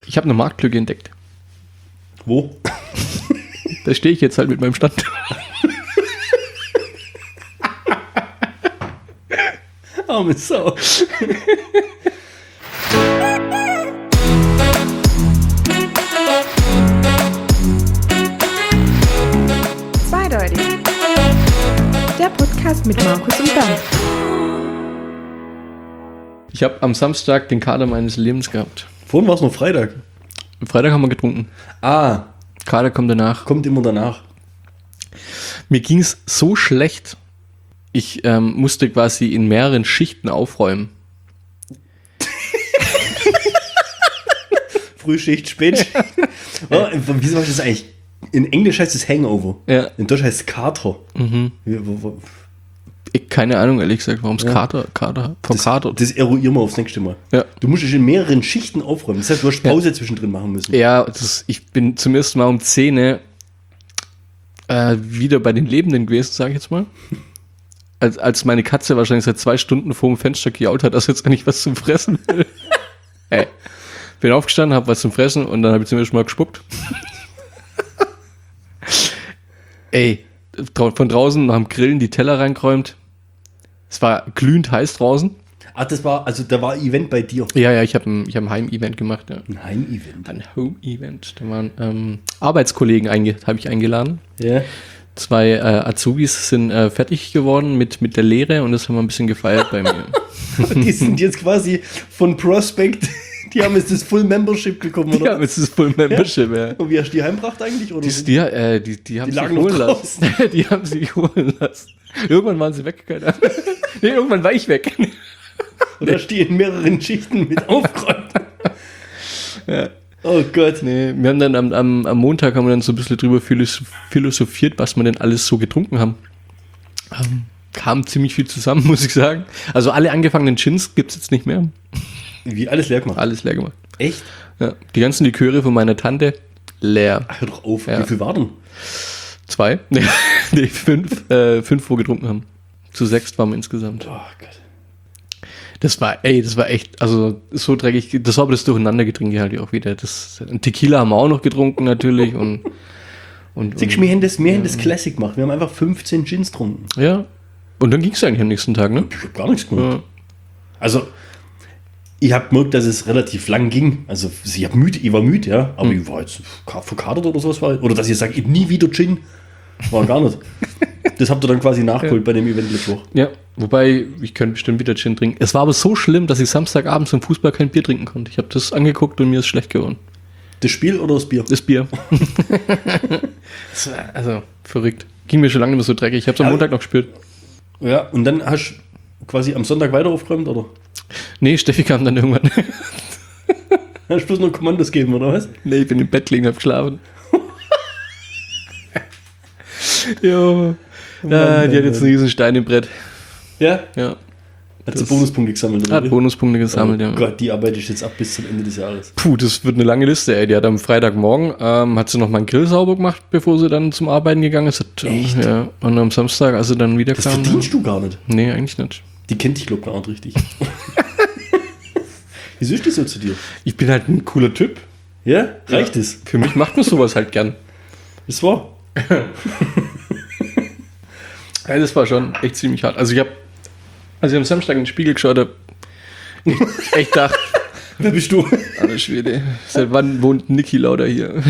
Ich habe eine Marktlücke entdeckt. Wo? Da stehe ich jetzt halt mit meinem Stand. Arme Sau. Zweideutig. Der Podcast mit Markus und Bernd. Ich habe am Samstag den Kater meines Lebens gehabt. Vorhin war es noch Freitag. Am Freitag haben wir getrunken. Ah, Kater kommt danach. kommt immer danach. Mir ging es so schlecht. Ich musste quasi in mehreren Schichten aufräumen. Frühschicht, Spätschicht. Oh, wieso heißt das eigentlich? In Englisch heißt es Hangover. Ja. In Deutsch heißt es Kater. Keine Ahnung, ehrlich gesagt, warum es Ja. Kater vom Kater. Das eruieren wir aufs nächste Mal. Ja. Du musst dich in mehreren Schichten aufräumen. Das heißt, du hast Pause zwischendrin machen müssen. Ja, ich bin zum ersten Mal um 10 wieder bei den Lebenden gewesen, sage ich jetzt mal. Als meine Katze wahrscheinlich seit 2 Stunden vor dem Fenster gejault hat, dass jetzt eigentlich was zum Fressen will. Ey, bin aufgestanden, hab was zum Fressen und dann habe ich zum ersten Mal gespuckt. Ey, von draußen nach dem Grillen die Teller reingeräumt. Es war glühend heiß draußen. Ah, da war Event bei dir. Ja, ich hab ein Heim-Event gemacht. Ja. Ein Heim-Event. Ein Home-Event. Da waren Arbeitskollegen habe ich eingeladen. Ja. 2 Azubis sind fertig geworden mit der Lehre und das haben wir ein bisschen gefeiert bei mir. Die sind jetzt quasi von Prospect, die haben jetzt das Full Membership bekommen, oder? Ja, jetzt ist Full Membership, ja. Und wie hast du die heimgebracht eigentlich? Oder? Die haben Die sich lagen noch holen lassen. Die haben sich holen lassen. Irgendwann waren sie weg. Nee, irgendwann war ich weg. Oder hast du die in mehreren Schichten mit aufgeräumt? Ja. Oh Gott. Nee, wir haben dann am Montag haben wir dann so ein bisschen drüber philosophiert, was wir denn alles so getrunken haben. Kam ziemlich viel zusammen, muss ich sagen. Also alle angefangenen Gins gibt es jetzt nicht mehr. Wie, alles leer gemacht? Alles leer gemacht. Echt? Ja. Die ganzen Liköre von meiner Tante, leer. Ach, hör doch auf. Ja. Wie viel war denn? 2? Nee, 5, wo wir getrunken haben. Zu 6 waren wir insgesamt. Oh Gott. Das war echt, also so dreckig, das war aber das Durcheinandergetränke halt auch wieder. Tequila haben wir auch noch getrunken natürlich und Siehst du, wir haben das Classic gemacht. Wir haben einfach 15 Gins getrunken. ja. Und dann ging es eigentlich am nächsten Tag, ne? Ich hab gar nichts gemacht. Ja. Also, ich habe gemerkt, dass es relativ lang ging. Also, ich war müde, ja. Aber ich war jetzt verkatert oder sowas. Oder dass ich sage, ich nie wieder Gin. War gar nicht. Das habt ihr dann quasi nachgeholt bei dem Event letzte Woche. Ja, wobei, ich könnte bestimmt wieder Gin trinken. Es war aber so schlimm, dass ich Samstagabend zum Fußball kein Bier trinken konnte. Ich habe das angeguckt und mir ist schlecht geworden. Das Spiel oder das Bier? Das Bier. Das war also, verrückt. Ging mir schon lange nicht mehr so dreckig. Ich habe es am Montag noch gespürt. Ja, und dann hast du quasi am Sonntag weiter aufgeräumt, oder? Nee, Steffi kam dann irgendwann. Hast du bloß noch Kommandos geben, oder was? Nee, ich bin im Bett liegen, hab geschlafen. Jo. Die hat jetzt einen riesen Stein im Brett. Ja? Ja. Hat sie Bonuspunkte gesammelt, oder? Hat Bonuspunkte gesammelt, Oh ja. Gott, die arbeite ich jetzt ab bis zum Ende des Jahres. Puh, das wird eine lange Liste, ey. Die hat am Freitagmorgen, hat sie noch mal einen Grill sauber gemacht, bevor sie dann zum Arbeiten gegangen ist. Echt? Ja. Und am Samstag, als sie dann wieder Das kam. verdienst du gar nicht. Nee, eigentlich nicht. Die kennt dich, glaube ich, gar nicht richtig. Wieso ist die so zu dir? Ich bin halt ein cooler Typ. Ja? Reicht es? Für mich macht man sowas halt gern. Das war. Ja, das war schon echt ziemlich hart. Also als ich am Samstag in den Spiegel geschaut habe, ich echt dachte, Wer bist du? alter Schwede, seit wann wohnt Niki Lauda hier?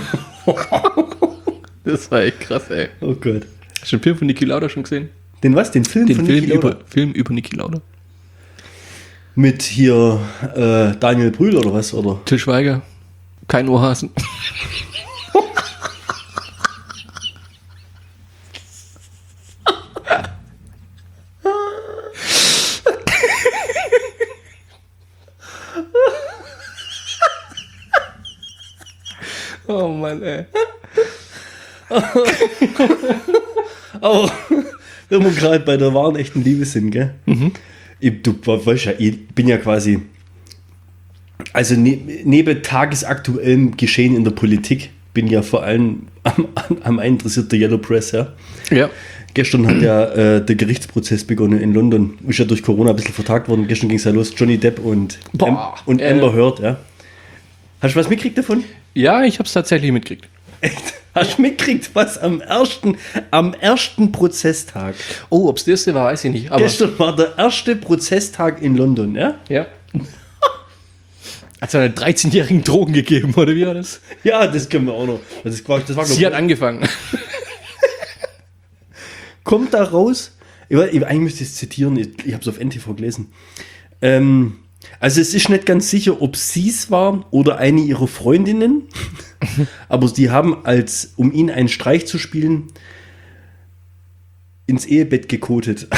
Das war echt krass, ey. Oh Gott. Hast du den Film von Niki Lauda schon gesehen? Den was? Den Film Den von Film Niki Lauda? über Niki Lauda. Mit hier Daniel Brühl oder was? Oder? Til Schweiger, kein Ohrhasen. Oh Mann, ey. Aber wenn wir gerade bei der wahren echten Liebe sind, gell? Du weißt ja, ich bin ja quasi, also neben tagesaktuellem Geschehen in der Politik, bin ja vor allem am interessiert der Yellow Press, ja. Ja. Gestern hat ja der Gerichtsprozess begonnen in London. Ist ja durch Corona ein bisschen vertagt worden. Gestern ging es ja los. Johnny Depp und Amber Heard, ja. Hast du was mitgekriegt davon? Ja, ich habe es tatsächlich mitgekriegt. Echt? Hast du mitgekriegt, was am ersten Prozesstag? Oh, ob es das war, weiß ich nicht. Aber Gestern war der erste Prozesstag in London, ja? ja. Hat es einen 13-jährigen Drogen gegeben, oder wie war das? Ja, das können wir auch noch. Das war Sie hat angefangen. Kommt da raus, eigentlich müsste ich es zitieren, ich habe es auf NTV gelesen. Also es ist nicht ganz sicher, ob sie es war oder eine ihrer Freundinnen, aber die haben, um ihn einen Streich zu spielen, ins Ehebett gekotet.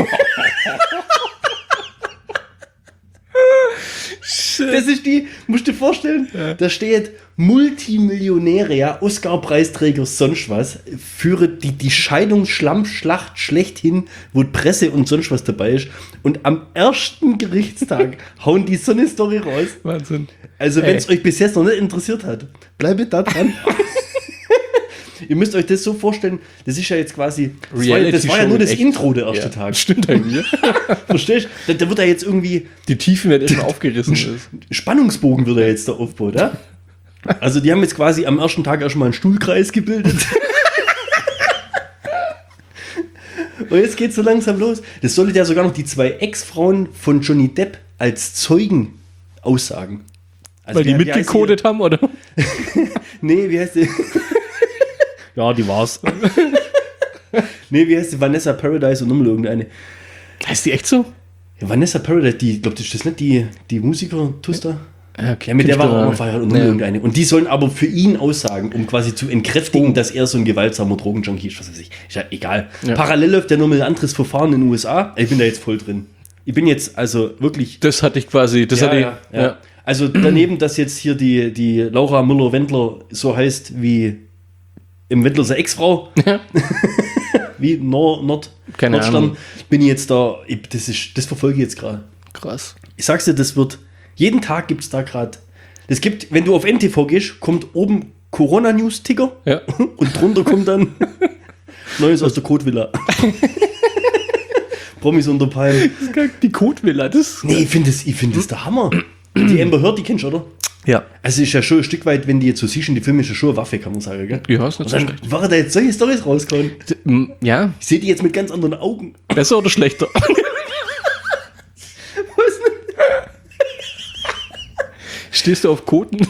Das ist musst du dir vorstellen, da steht Multimillionäre, ja, Oscar-Preisträger, sonst was, führe die Scheidungsschlammschlacht schlechthin, wo Presse und sonst was dabei ist. Und am ersten Gerichtstag hauen die so eine Story raus. Wahnsinn. Also, wenn es euch bis jetzt noch nicht interessiert hat, bleibt da dran. Ihr müsst euch das so vorstellen, das ist ja jetzt quasi, das war ja nur das Intro der erste Tag. Stimmt eigentlich. Verstehst du? Da wird ja jetzt irgendwie Die Tiefen werden immer aufgerissen. Spannungsbogen wird ja jetzt da aufgebaut, ja? Also die haben jetzt quasi am ersten Tag erstmal einen Stuhlkreis gebildet. Und jetzt geht's so langsam los. Das sollte ja sogar noch die 2 Ex-Frauen von Johnny Depp als Zeugen aussagen. Also Weil die mitgecodet haben, oder? Nee, wie heißt die? Ja, die war's. Nee, wie heißt die? Vanessa Paradise und nochmal irgendeine. Heißt die echt so? Ja, Vanessa Paradise, ich glaube, das ist nicht die Musiker Tusta? Okay, Ja, mit der war er auch noch verheiratet und nochmal irgendeine. Und die sollen aber für ihn aussagen, um quasi zu entkräftigen, dass er so ein gewaltsamer Drogenjunkie ist, was weiß ich. Ist ja egal. Ja. Parallel läuft ja nur ein anderes Verfahren in den USA. Ich bin da jetzt voll drin. Ich bin jetzt also wirklich... Das hatte ich quasi. Ja. Also daneben, dass jetzt hier die Laura Müller-Wendler so heißt wie im Wendler seine Ex-Frau, Ja. wie Keine Nordstern, Ahnung. bin ich jetzt da, das verfolge ich jetzt gerade. Krass. Ich sag's dir, jeden Tag gibt es da gerade, wenn du auf NTV gehst, kommt oben Corona-News-Ticker Ja. und drunter kommt dann Neues aus der Kotevilla. Promis unter Palmen. Die Kotevilla, das? Nee, ich find das der Hammer. Die Amber Heard, die kennst du, oder? Ja. Also ist ja schon ein Stück weit, wenn die jetzt so siehst, in die Filme ist ja schon eine Waffe, kann man sagen, gell? Ja, ist nicht Und so dann schlecht. waren da jetzt solche Storys rausgekommen. Ja, Ich sehe die jetzt mit ganz anderen Augen. besser oder schlechter? Stehst du auf Koten?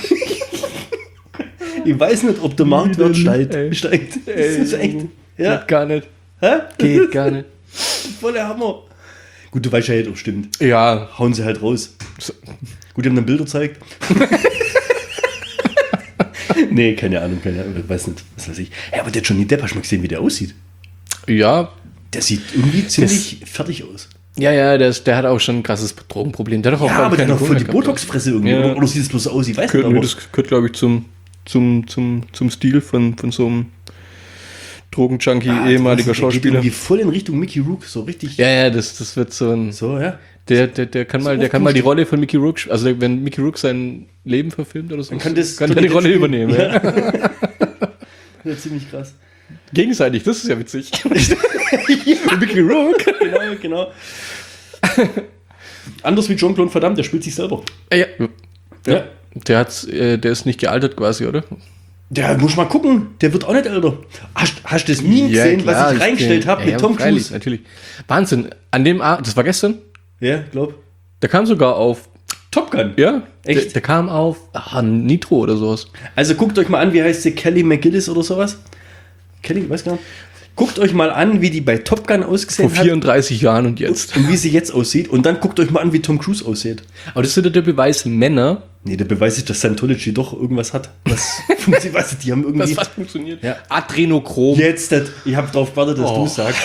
Ich weiß nicht, ob der Marktwert steigt. Ey. Das ist echt. Ja. Geht gar nicht. Hä? Geht gar nicht. Voller Hammer. Gut, du weißt ja nicht, ob es stimmt. Ja. Hauen sie halt raus. Gut, die haben dann Bilder gezeigt. Nee, keine Ahnung, ich weiß nicht, was weiß ich. Ja, aber der Johnny Depp, hast du mal gesehen, wie der aussieht? Ja. Der sieht irgendwie ziemlich fertig aus. Ja, der hat auch schon ein krasses Drogenproblem. Der hat doch auch Ja, aber der keine hat noch voll die Corona gehabt. Botox-Fresse irgendwie. Ja. Oder sieht es bloß so aus? Ich weiß nicht, Nee, aber das gehört, glaube ich, zum Stil von so einem Drogenjunkie, ehemaliger der geht Schauspieler. irgendwie voll in Richtung Mickey Rourke, so richtig. Ja, das wird so ein... So, ja. Der kann mal die Rolle von Mickey Rourke, also wenn Mickey Rourke sein Leben verfilmt oder so, Dann kann der die Rolle übernehmen. Ja. Ja, ziemlich krass. Gegenseitig, das ist ja witzig. Mickey Rourke. Genau. Anders wie Jean-Claude Van Damme, der spielt sich selber. Ja. Der ist nicht gealtert quasi, oder? Der muss mal gucken, der wird auch nicht älter. Hast du das Meme gesehen, was ich reingestellt habe mit Tom Cruise? Natürlich. Wahnsinn. An dem Abend, das war gestern, Ja, glaub. der kam sogar auf, Top Gun. ja, Echt? Der kam auf Nitro oder sowas. Also guckt euch mal an, wie heißt sie? Kelly McGillis oder sowas? Kelly, weiß gar nicht. Guckt euch mal an, wie die bei Top Gun ausgesehen Vor hat 34 Jahren und jetzt. und wie sie jetzt aussieht. Und dann guckt euch mal an, wie Tom Cruise aussieht. Aber das ist ja der Beweis, Männer, Nee, der Beweis ist, dass Scientology doch irgendwas hat. Was funktioniert. Die haben irgendwie... was funktioniert. Ja. Adrenochrom. Jetzt, ich habe darauf gewartet, dass du es sagst.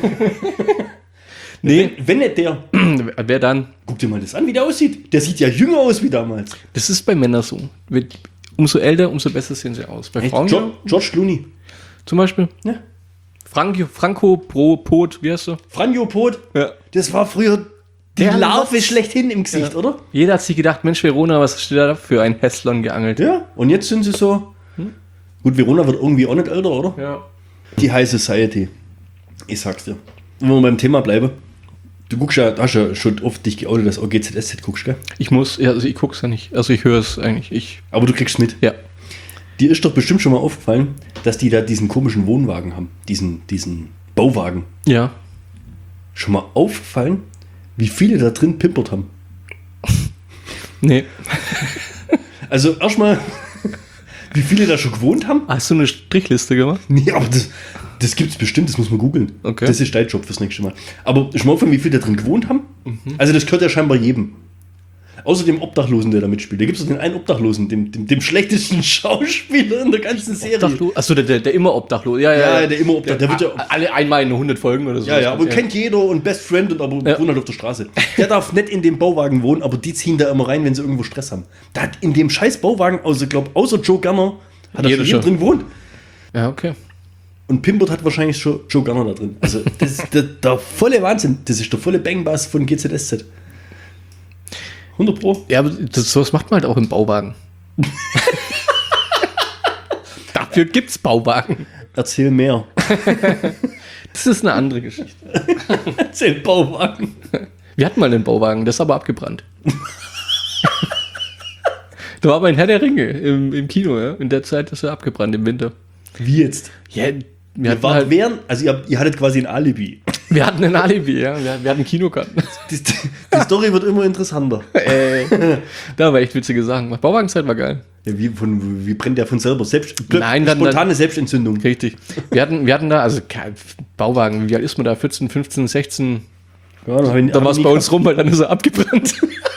Nee, Wenn nicht der, wer dann? guck dir mal das an, wie der aussieht. Der sieht ja jünger aus wie damals. Das ist bei Männern so. Umso älter, umso besser sehen sie aus. Bei Frauen George Clooney. zum Beispiel. Ja. Franco Pot, wie heißt du? Franjo Pot. Ja. Das war früher die Der Larve Latz. schlechthin im Gesicht, oder? Jeder hat sich gedacht, Mensch, Verona, was hast du da für ein Hässlon geangelt? Ja. Und jetzt sind sie so... Gut, Verona wird irgendwie auch nicht älter, oder? Ja. Die High Society. Ich sag's dir. Wenn wir beim Thema bleiben. Du guckst ja, hast ja schon oft dich geoutet, dass du auch GZSZ guckst, gell? Ich guck's ja nicht. Also ich höre es eigentlich. Aber du kriegst mit. Ja. Dir ist doch bestimmt schon mal aufgefallen, dass die da diesen komischen Wohnwagen haben. Diesen Bauwagen. Ja. Schon mal aufgefallen, wie viele da drin pimpert haben? Nee. Also erstmal, wie viele da schon gewohnt haben? Hast du eine Strichliste gemacht? Nee, aber das gibt es bestimmt, das muss man googeln. Okay. Das ist dein Job fürs nächste Mal. Aber schon mal aufgefallen, wie viele da drin gewohnt haben? Also das gehört ja scheinbar jedem. Außer dem Obdachlosen, der da mitspielt. Da gibt es doch den einen Obdachlosen, dem schlechtesten Schauspieler in der ganzen Serie. Achso, der immer obdachlos. Ja, der immer obdachlos. Der wird ja alle einmal in 100 Folgen oder so. Ja, aber kennt jeder und Best Friend und aber wohnt halt auf der Straße. Der darf nicht in dem Bauwagen wohnen, aber die ziehen da immer rein, wenn sie irgendwo Stress haben. Da hat in dem scheiß Bauwagen, außer Joe Gerner, hat da Jeder schon drin gewohnt. Ja, okay. Und Pimpert hat wahrscheinlich schon Joe Gerner da drin. Also das ist der volle Wahnsinn. Das ist der volle Bangbass von GZSZ. 100 Pro. Ja, aber sowas macht man halt auch im Bauwagen. Dafür gibt's Bauwagen. Erzähl mehr. Das ist eine andere Geschichte. Erzähl Bauwagen. Wir hatten mal einen Bauwagen, der ist aber abgebrannt. Da war mein Herr der Ringe im Kino, ja. In der Zeit ist er abgebrannt im Winter. Wie jetzt? Ja, ihr hattet quasi ein Alibi. Wir hatten ein Alibi, ja. Wir hatten Kinokarten. Die Story wird immer interessanter. Da war echt witzige Sachen. Bauwagenzeit war geil. Ja, wie brennt der von selber? Nein, spontane Selbstentzündung. Richtig. Wir hatten da, also Bauwagen, wie alt ist man da? 14, 15, 16? Ja, da war es bei uns rum, weil dann ist er abgebrannt.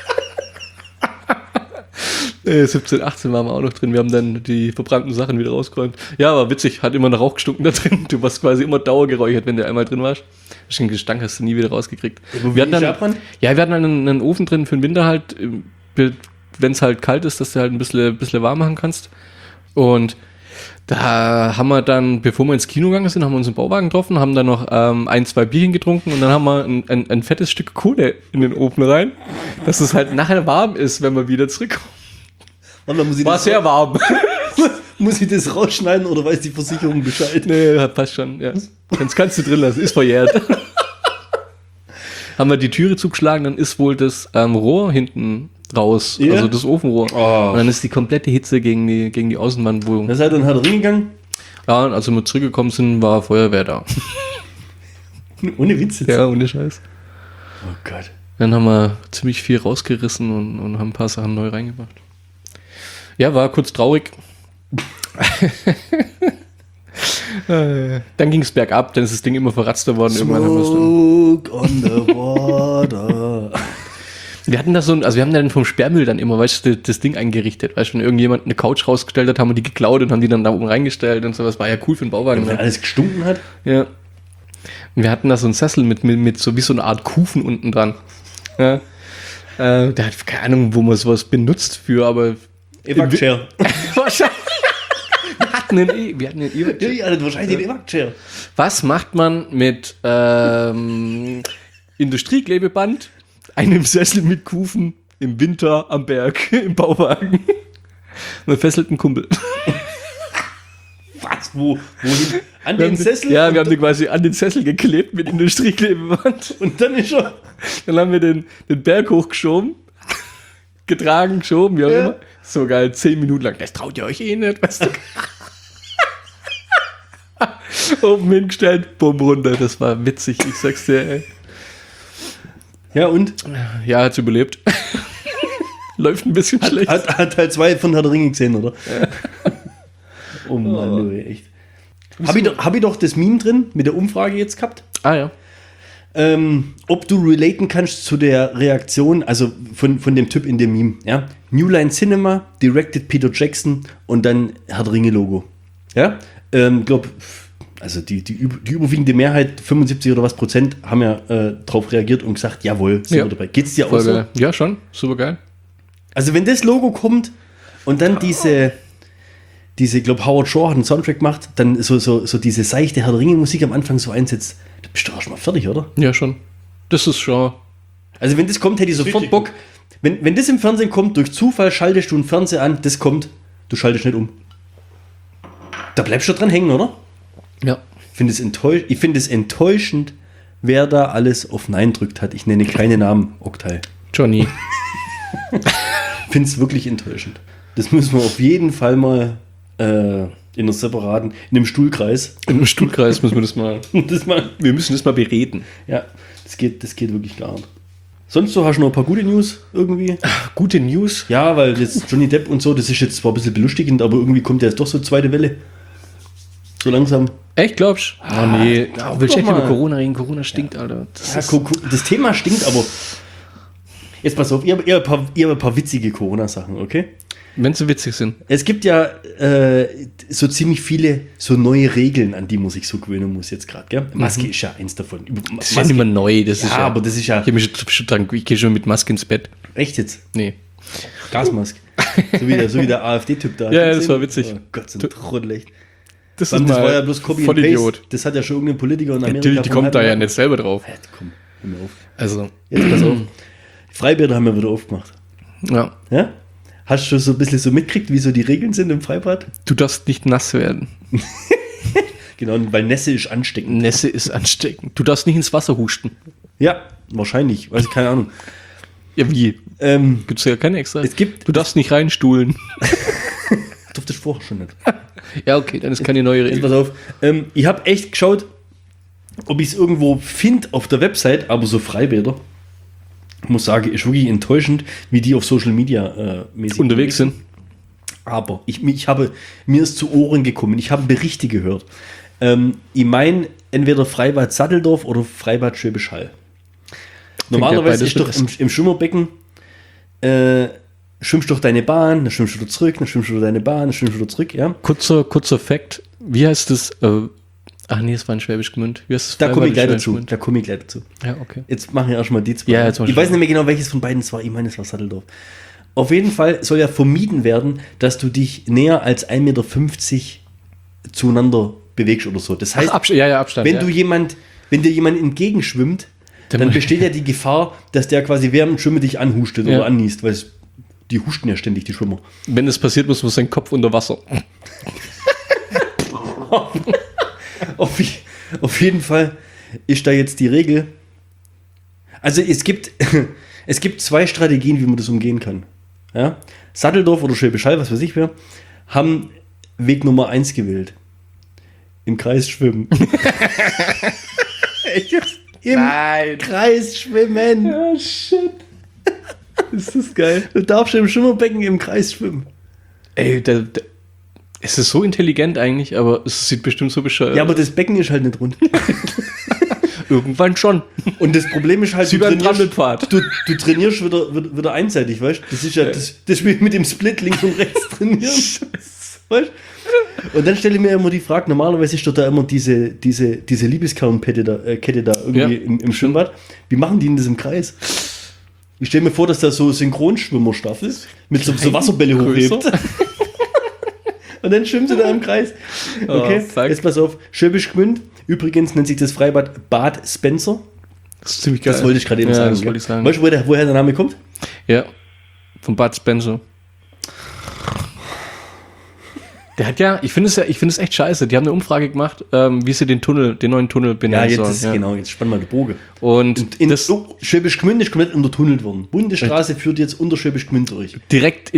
17, 18 waren wir auch noch drin. Wir haben dann die verbrannten Sachen wieder rausgeräumt. Ja, aber witzig, hat immer nach Rauch gestunken da drin. Du warst quasi immer dauergeräuchert, wenn du einmal drin warst. Den Gestank hast du nie wieder rausgekriegt. Wir hatten dann einen Ofen drin für den Winter halt, wenn es halt kalt ist, dass du halt ein bisschen warm machen kannst. Und da haben wir dann, bevor wir ins Kino gegangen sind, haben wir uns im Bauwagen getroffen, haben dann noch 1-2 Bierchen getrunken und dann haben wir ein fettes Stück Kohle in den Ofen rein, dass es halt nachher warm ist, wenn wir wieder zurückkommen. War sehr warm. Muss ich das rausschneiden oder weiß die Versicherung Bescheid? Nee, passt schon. Ja. Kannst du drin lassen, ist verjährt. Haben wir die Türe zugeschlagen, dann ist wohl das Rohr hinten raus, also das Ofenrohr. Oh. Und dann ist die komplette Hitze gegen die Außenwand. Da seid ihr dann halt reingegangen? Ja, und als wir zurückgekommen sind, war Feuerwehr da. Ohne Witz jetzt? Ja, ohne Scheiß. Oh Gott. Dann haben wir ziemlich viel rausgerissen und haben ein paar Sachen neu reingemacht. Ja, war kurz traurig. Dann ging es bergab, dann ist das Ding immer verratzter worden. Smoke on the water. Wir hatten da wir haben dann vom Sperrmüll dann immer, weißt du, das Ding eingerichtet. Weißt du, wenn irgendjemand eine Couch rausgestellt hat, haben wir die geklaut und haben die dann da oben reingestellt und sowas. War ja cool für den Bauwagen. Ja, wenn alles gestunken hat. Ja. Und wir hatten da so einen Sessel mit so wie so eine Art Kufen unten dran. Ja. Der hat keine Ahnung, wo man sowas benutzt für, aber Evac-Chair. Wahrscheinlich. Wir hatten einen Evac-Chair. Ja, das wahrscheinlich den Evac-Chair. Was macht man mit Industrieklebeband, einem Sessel mit Kufen im Winter am Berg im Bauwagen? Man fesselt einen Kumpel. Was? Wohin? An den Sessel? Ja, wir haben den quasi an den Sessel geklebt mit Industrieklebeband. Und dann ist er. Dann haben wir den Berg hochgeschoben. Getragen, geschoben, wie auch immer. So geil, 10 Minuten lang. Das traut ihr euch eh nicht, weißt du. Oben hingestellt, bumm, runter. Das war witzig, ich sag's dir, ey. Ja, und? Ja, hat's überlebt. Läuft ein bisschen schlecht. Hat Teil 2 von Herr der Ringe gesehen, oder? Ja. Oh Mann, echt. Hab ich doch das Meme drin mit der Umfrage jetzt gehabt? Ah, ja. Ob du relaten kannst zu der Reaktion, also von dem Typ in dem Meme, ja? New Line Cinema, directed Peter Jackson und dann Herr der Ringe Logo. Ja? Glaube, also die überwiegende Mehrheit, 75 oder was Prozent, haben ja drauf reagiert und gesagt, jawohl, sind wir dabei. Geht's dir auch so? Ja, schon, super geil. Also wenn das Logo kommt und dann diese, ich glaube, Howard Shore hat einen Soundtrack gemacht, dann so diese seichte Herr der Ringe Musik am Anfang so einsetzt, da bist du auch schon mal fertig, oder? Ja, schon. Das ist schon. Also wenn das kommt, hätte ich sofort Bock. Wenn das im Fernsehen kommt, durch Zufall schaltest du einen Fernseher an, das kommt, du schaltest nicht um. Da bleibst du dran hängen, oder? Ja. Ich finde es enttäuschend, wer da alles auf Nein drückt hat. Ich nenne keine Namen, Oktay. Johnny. Finde es wirklich enttäuschend. Das müssen wir auf jeden Fall mal in einem separaten, in einem Stuhlkreis. Im Stuhlkreis müssen wir Das mal, wir müssen das mal bereden. ja, das geht wirklich gar nicht. Sonst so hast du noch ein paar gute News irgendwie? Gute News. Ja, weil jetzt Johnny Depp und so, das ist jetzt zwar ein bisschen belustigend, aber irgendwie kommt ja jetzt doch so zweite Welle. So langsam. Echt, glaubst du? Oh nee. glaub Willst du doch echt über mal. Corona reden? Corona stinkt, Alter. Das Ja, ist, das Thema stinkt, aber jetzt pass auf, ihr habt ein paar witzige Corona-Sachen, okay? wenn sie witzig sind. Es gibt ja so ziemlich viele so neue Regeln, an die man sich so gewöhnen muss jetzt gerade, gell? Maske ist ja eins davon. Das ist ja nicht mehr neu. Das ist aber das ist ja... Ich habe mich schon dran, ich gehe schon mit Maske ins Bett. Echt jetzt? Nee. Gasmaske. so wie der AfD-Typ da. Ja, das war witzig. Oh Gott, so ein Trottel, echt. Das Das war ja bloß Copy voll and Paste. Idiot. Das hat ja schon irgendein Politiker in Amerika... Natürlich, die kommt da ja nicht selber drauf. Komm, hör mir auf. Also, Jetzt pass auf. Freibäder haben wir wieder aufgemacht. ja. Ja? Hast du so ein bisschen so mitgekriegt, wie so die Regeln sind im Freibad? Du darfst nicht nass werden. Genau, weil Nässe ist ansteckend. Nässe ist ansteckend. Du darfst nicht ins Wasser husten. Ja, wahrscheinlich. Weiß ich, keine Ahnung. Ja, wie? Gibt's ja keine extra. Es gibt- Du darfst nicht reinstuhlen. Durfte ich vorher schon nicht. Ja, okay, dann ist keine neue Jetzt Regel. pass auf. Ich habe echt geschaut, ob ich es irgendwo finde auf der Website, aber so Freibäder, ich muss sagen, ist wirklich enttäuschend, wie die auf Social Media mäßig Unterwegs sind. Aber mir ist zu Ohren gekommen, ich habe Berichte gehört. Ich meine, entweder Freibad Satteldorf oder Freibad Schwäbisch Hall. Normalerweise beides ist doch im Schwimmerbecken, schwimmst du durch deine Bahn, dann schwimmst du wieder zurück, dann schwimmst du durch deine Bahn, dann schwimmst du wieder zurück, ja. Kurzer Fact. Wie heißt das? Ach nee, es war in Schwäbisch Gmünd. Wie heißt das? Da komme ich Freibad gleich in dazu. Schwäbisch Gmünd? Ja, okay. Jetzt machen wir erstmal die zwei. Ja, jetzt mach ich ich weiß schon. nicht mehr genau, welches von beiden es war. Ich meine, es war Satteldorf. Auf jeden Fall soll ja vermieden werden, dass du dich näher als 1,50 Meter zueinander bewegst oder so. Das heißt, Abstand. wenn ja. wenn dir jemand entgegenschwimmt, dann besteht ja die Gefahr, dass der quasi während dem Schwimmen dich anhustet Ja. oder anniest, weil die husten ja ständig, die Schwimmer. Wenn das passiert, muss man seinen Kopf unter Wasser. Auf jeden Fall ist da jetzt die Regel. Also es gibt zwei Strategien, wie man das umgehen kann. Ja? Satteldorf oder Schwäbisch Hall, was weiß ich wer, haben Weg Nummer 1 gewählt. Im Kreis schwimmen. Echt jetzt? Im Kreis schwimmen. Ja, shit. Ist das geil. Du darfst im Schwimmerbecken im Kreis schwimmen. Ey, es ist so intelligent eigentlich, aber es sieht bestimmt so bescheuert Ja, aber das Becken ist halt nicht rund. irgendwann schon. Und das Problem ist halt, Sie werden Trampelpfad. du trainierst wieder einseitig, weißt du? Das ist ja das Spiel mit dem Split links und rechts trainieren. Weißt? Und dann stelle ich mir immer die Frage, normalerweise ist doch da immer diese Liebeskette da irgendwie Ja. im Schwimmbad. Wie machen die denn das im Kreis? Ich stelle mir vor, dass da so Synchronschwimmerstaffel mit so Wasserbälle größer. hochhebt. Und dann schwimmen sie da im Kreis. Okay, fuck. jetzt pass auf. Schwäbisch Gmünd, übrigens nennt sich das Freibad Bad Spencer. Das ist ziemlich geil. Das wollte ich gerade eben sagen. Das gell? wollte ich sagen. Weißt du, woher der Name kommt? Ja. Von Bud Spencer. Der hat ja, ich finde es echt scheiße. Die haben eine Umfrage gemacht, wie sie den neuen Tunnel benennen sollen. Genau, jetzt spann mal die Bogen. Und Schwäbisch Gmünd ist komplett untertunnelt worden. Bundesstraße führt jetzt unter Schwäbisch Gmünd durch. direkt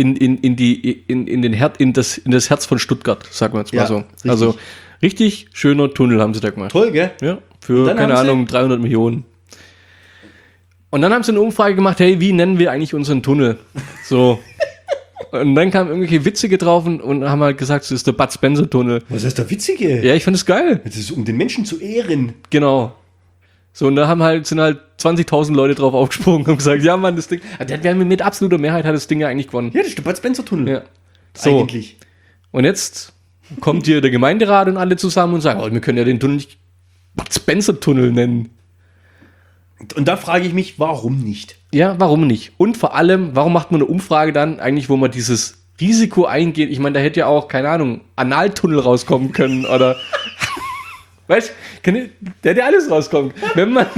in das Herz von Stuttgart, sagen wir jetzt mal Ja, so. richtig. Also richtig schöner Tunnel haben sie da gemacht. Toll, gell? Ja, Und für, dann keine haben sie- Ahnung, 300 Millionen. Und dann haben sie eine Umfrage gemacht, hey, wie nennen wir eigentlich unseren Tunnel? So. Und dann kamen irgendwelche Witzige drauf und haben halt gesagt, das ist der Bud Spencer Tunnel. Was ist der Witzige? Ja, ich fand es geil. Das ist, um den Menschen zu ehren. Genau. So, und da sind halt 20.000 Leute drauf aufgesprungen und haben gesagt, ja, Mann, das Ding, mit absoluter Mehrheit hat das Ding ja eigentlich gewonnen. Ja, das ist der Bud Spencer Tunnel. Ja. So. Eigentlich. Und jetzt kommt hier der Gemeinderat und alle zusammen und sagen, oh, wir können ja den Tunnel nicht Bud Spencer Tunnel nennen. Und da frage ich mich, warum nicht? Ja, warum nicht? Und vor allem, warum macht man eine Umfrage dann eigentlich, wo man dieses Risiko eingeht? Ich meine, da hätte ja auch, keine Ahnung, Analtunnel rauskommen können oder weißt du, da hätte ja alles rauskommen. Wenn man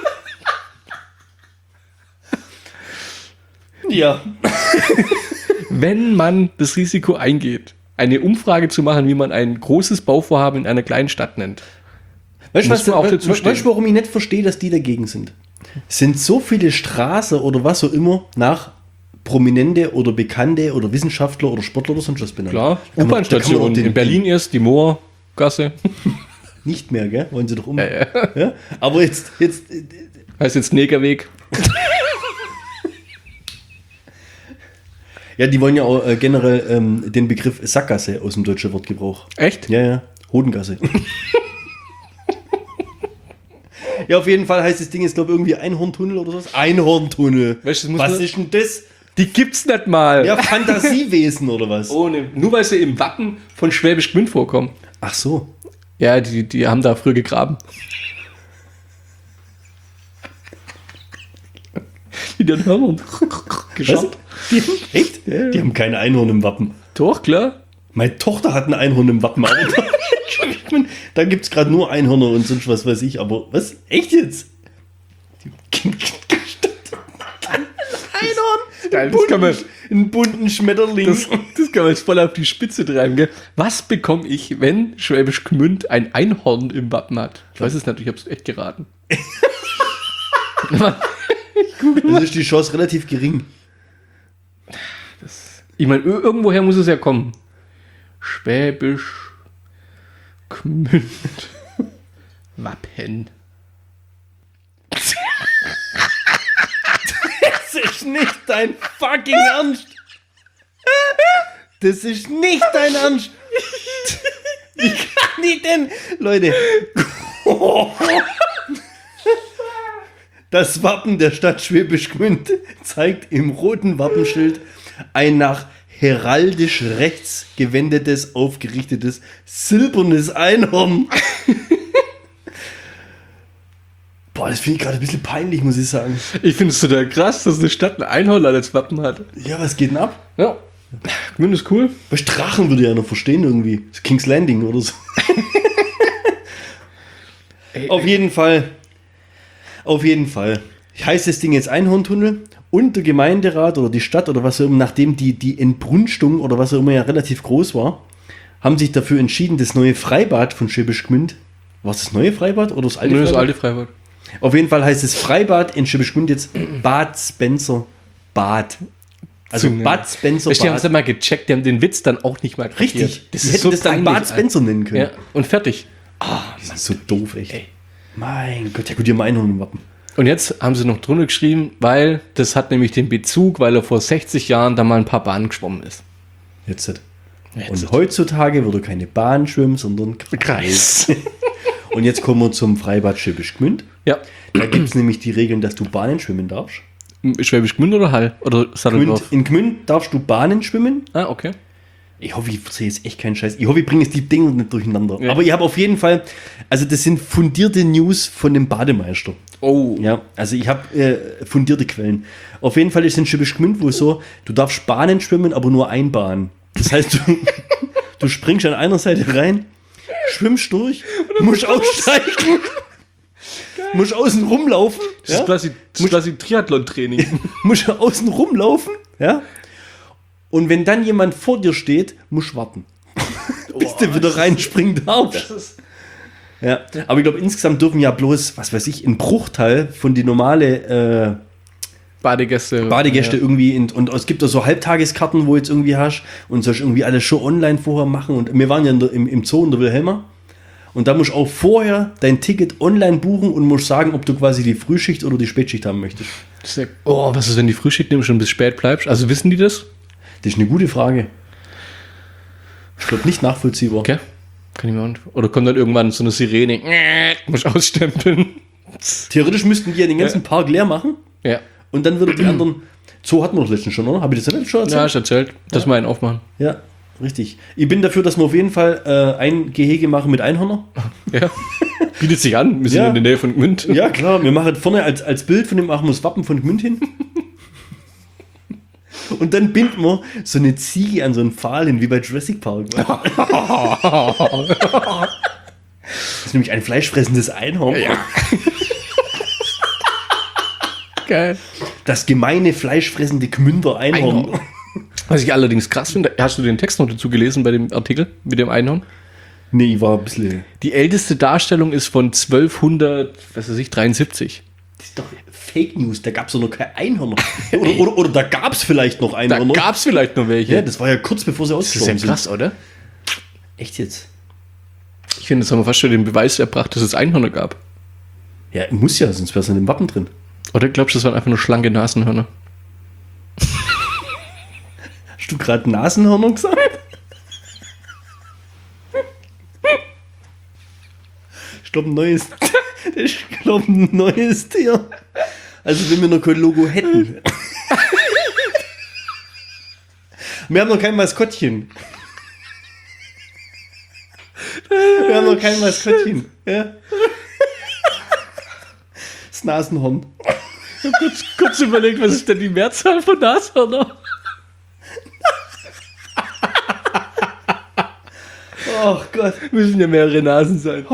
Ja. wenn man das Risiko eingeht, eine Umfrage zu machen, wie man ein großes Bauvorhaben in einer kleinen Stadt nennt. Weißt du, Muss man auch dazu stehen. weißt du, warum ich nicht verstehe, dass die dagegen sind? Es sind so viele Straßen oder was auch immer nach Prominente oder Bekannte oder Wissenschaftler oder Sportler oder sonst was benannt. Klar, Da kann man U-Bahn-Station. doch In Berlin erst die Moorgasse. Nicht mehr, gell? Wollen sie doch um. Ja? Aber jetzt Heißt jetzt Negerweg. ja, die wollen ja auch generell den Begriff Sackgasse aus dem deutschen Wortgebrauch. Echt? Ja, Hodengasse. Ja, auf jeden Fall heißt das Ding jetzt, glaube ich, irgendwie Einhorntunnel oder sowas. Einhorntunnel. Weißt du, das muss Was man- ist denn das? Die gibt's nicht mal. Ja, Fantasiewesen oder was? Ohne. Nur weil sie im Wappen von Schwäbisch Gmünd vorkommen. Ach so. Ja, die haben da früher gegraben. Die dann Hörner geschaut. Echt? Die haben kein Einhorn im Wappen. Doch, klar. Meine Tochter hat ein Einhorn im Wappen. Aber da gibt es gerade nur Einhörner und sonst was weiß ich. Aber was? Echt jetzt? Einhorn? Geil, das kann man- einen bunten Schmetterling. Das kann man jetzt voll auf die Spitze treiben, gell? Was bekomme ich, wenn Schwäbisch Gmünd ein Einhorn im Wappen hat? Ich weiß es nicht, ich habe es echt geraten. Das ist die Chance relativ gering. Ich meine, irgendwoher muss es ja kommen. Schwäbisch Gmünd Wappen. Das ist nicht dein fucking Ernst. Das ist nicht dein Ernst. Wie kann ich denn? Leute. Das Wappen der Stadt Schwäbisch Gmünd zeigt im roten Wappenschild ein nach heraldisch rechts gewendetes, aufgerichtetes, silbernes Einhorn. Boah, das finde ich gerade ein bisschen peinlich, muss ich sagen. Ich finde es total krass, dass eine Stadt ein Einhorn als Wappen hat. Ja, was geht denn ab? Ja. Gmünd ist cool. Bei Drachen würde ich ja noch verstehen irgendwie. Das King's Landing oder so. Auf jeden Fall. Heißt das Ding jetzt Einhorntunnel und der Gemeinderat oder die Stadt oder was auch immer, nachdem die Entbrunstung oder was auch immer ja relativ groß war, haben sich dafür entschieden, das neue Freibad von Schwäbisch Gmünd, war es das neue Freibad oder das alte Nur Freibad? das alte Freibad. Auf jeden Fall heißt das Freibad in Schwäbisch Gmünd jetzt Bad Spencer Bad. Also Bad Spencer Die haben Bad. es mal gecheckt, die haben den Witz dann auch nicht mal kapiert. Richtig, Das die ist hätten so das dann peinlich, Bad Spencer nennen können. Ja, und fertig. Das ist so doof, echt. Mein Gott, ja gut, die haben Einhorn im Wappen. Und jetzt haben sie noch drunter geschrieben, weil das hat nämlich den Bezug, weil er vor 60 Jahren da mal ein paar Bahnen geschwommen ist. Jetzt. Und heutzutage würde keine Bahn schwimmen, sondern Kreis. Und jetzt kommen wir zum Freibad Schwäbisch Gmünd. Ja. Da gibt es nämlich die Regeln, dass du Bahnen schwimmen darfst. Schwäbisch Gmünd oder Hall? Oder Satteldorf? In Gmünd darfst du Bahnen schwimmen. Ah, okay. Ich hoffe, ich erzähle jetzt echt keinen Scheiß. Ich hoffe, ich bringe jetzt die Dinge nicht durcheinander. Ja. Aber ich habe auf jeden Fall, also das sind fundierte News von dem Bademeister. Oh. Ja, also ich habe fundierte Quellen. Auf jeden Fall ist es in Schwäbisch Gmünd wohl so, du darfst Bahnen schwimmen, aber nur Einbahn. Das heißt, du springst an einer Seite rein, schwimmst durch, musst aussteigen, musst außen rumlaufen. Das ist quasi Triathlon-Training. Musst außen rumlaufen, ja. Und wenn dann jemand vor dir steht, musst du warten. Bis du wieder reinspringen darfst. Ja, aber ich glaube, insgesamt dürfen ja bloß, was weiß ich, ein Bruchteil von die normale Badegäste. Badegäste irgendwie. Und es gibt da so Halbtageskarten, wo jetzt irgendwie hast und sollst irgendwie alles schon online vorher machen. Und wir waren ja im Zoo in der Wilhelma. Und da musst du auch vorher dein Ticket online buchen und musst sagen, ob du quasi die Frühschicht oder die Spätschicht haben möchtest. Oh, was ist, wenn die Frühschicht nimmst und bis spät bleibst? Also wissen die das? Das ist eine gute Frage. Ich glaube, nicht nachvollziehbar. Okay. Kann ich mir auch nicht. Oder kommt dann irgendwann so eine Sirene. Muss ausstempeln. Theoretisch müssten die ja den ganzen Park leer machen Ja. und dann würde die anderen. Zoo hatten wir das letztens schon, oder? Habe ich das nicht schon erzählt? Ja, hast erzählt. Dass wir einen aufmachen. Ja, richtig. Ich bin dafür, dass wir auf jeden Fall ein Gehege machen mit Einhörner. Ja. Bietet sich an. Wir sind Ja. in der Nähe von Gmünd. Ja, klar. Wir machen vorne als Bild von dem machen wir das Wappen von Gmünd hin. Und dann binden wir so eine Ziege an so einen Pfahl hin, wie bei Jurassic Park. Das ist nämlich ein fleischfressendes Einhorn. Ja. Geil. Das gemeine, fleischfressende Gmünder Einhorn. Was ich allerdings krass finde, hast du den Text noch dazu gelesen bei dem Artikel mit dem Einhorn? Nee, ich war ein bisschen... Die älteste Darstellung ist von 1273. Das ist doch Fake News, da gab es doch noch kein Einhörner. Oder da gab es vielleicht noch Da Einhörner. gab es vielleicht noch welche. Ja, das war ja kurz bevor sie das ist ja ausgestorben sind. krass, oder? Echt jetzt? Ich finde, das haben wir fast schon den Beweis erbracht, dass es Einhörner gab. Ja, muss ja, sonst wäre es in dem Wappen drin. Oder glaubst du, das waren einfach nur schlanke Nasenhörner? Hast du gerade Nasenhörner gesagt? Ich glaube, ein neues Tier. Also, wenn wir noch kein Logo hätten. Wir haben noch kein Maskottchen. Ja. Das Nasenhorn. Ich habe kurz überlegt, was ist denn die Mehrzahl von Nashörner? Oh Gott. Müssen ja mehrere Nasen sein.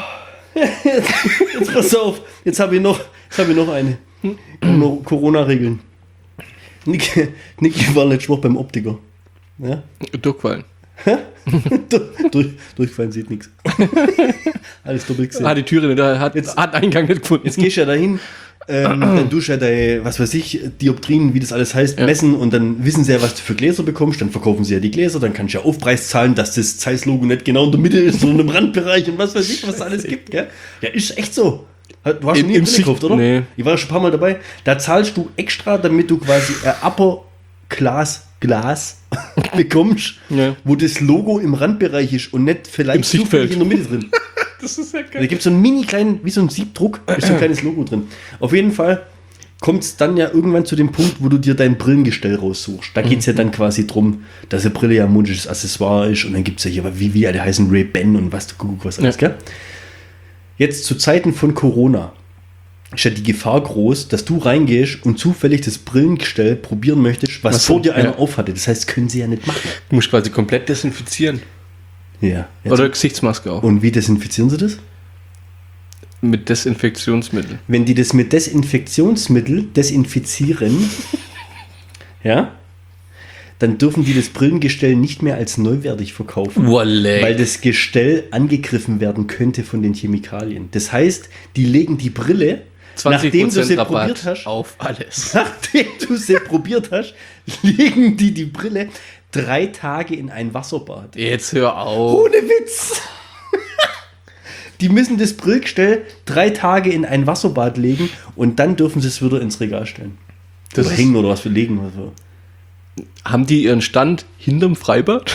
Jetzt pass auf. Jetzt habe ich noch eine. Noch Corona-Regeln. Niki war letzte Woche beim Optiker. Ja? Durchfallen. Durchfallen sieht nichts. Alles doppelt gesehen. Die Türe hat Eingang nicht gefunden. Jetzt gehst du ja dahin, dann tust du ja deine, was weiß ich, Dioptrien, wie das alles heißt, messen und dann wissen sie ja, was du für Gläser bekommst, dann verkaufen sie ja die Gläser, dann kannst du ja Aufpreis zahlen, dass das Zeiss-Logo nicht genau in der Mitte ist, sondern im Randbereich und was weiß ich, was es alles gibt, gell? Ja, ist echt so. Du hast schon nie Im Brille gekauft, oder? Nee. Ich war schon ein paar Mal dabei. Da zahlst du extra, damit du quasi ein Upper Glas bekommst, Ja. wo das Logo im Randbereich ist und nicht Im vielleicht Sichtfeld. zufällig in der Mitte drin. Das ist ja Da gibt es so einen mini kleinen, wie so ein Siebdruck, ist so ein kleines Logo drin. Auf jeden Fall kommt es dann ja irgendwann zu dem Punkt, wo du dir dein Brillengestell raussuchst. Da geht es ja dann quasi drum, dass eine Brille ja ein modisches Accessoire ist und dann gibt es ja hier, wie alle heißen, Ray-Ban und was alles, gell? Jetzt zu Zeiten von Corona ist ja die Gefahr groß, dass du reingehst und zufällig das Brillengestell probieren möchtest, was vor dir einer aufhatte. Das heißt, können sie ja nicht machen. Du musst quasi komplett desinfizieren. Ja. Oder Gesichtsmaske auch. Und wie desinfizieren sie das? Mit Desinfektionsmittel. Wenn die das mit Desinfektionsmittel desinfizieren, ja, dann dürfen die das Brillengestell nicht mehr als neuwertig verkaufen, weil das Gestell angegriffen werden könnte von den Chemikalien. Das heißt, die legen die Brille, nachdem du sie probiert hast, auf alles. nachdem du sie probiert hast, legen die Brille 3 Tage in ein Wasserbad. Jetzt hör auf. Ohne Witz! Die müssen das Brillgestell 3 Tage in ein Wasserbad legen und dann dürfen sie es wieder ins Regal stellen. Das oder ist- hängen oder was wir legen oder so. Haben die ihren Stand hinterm Freibad?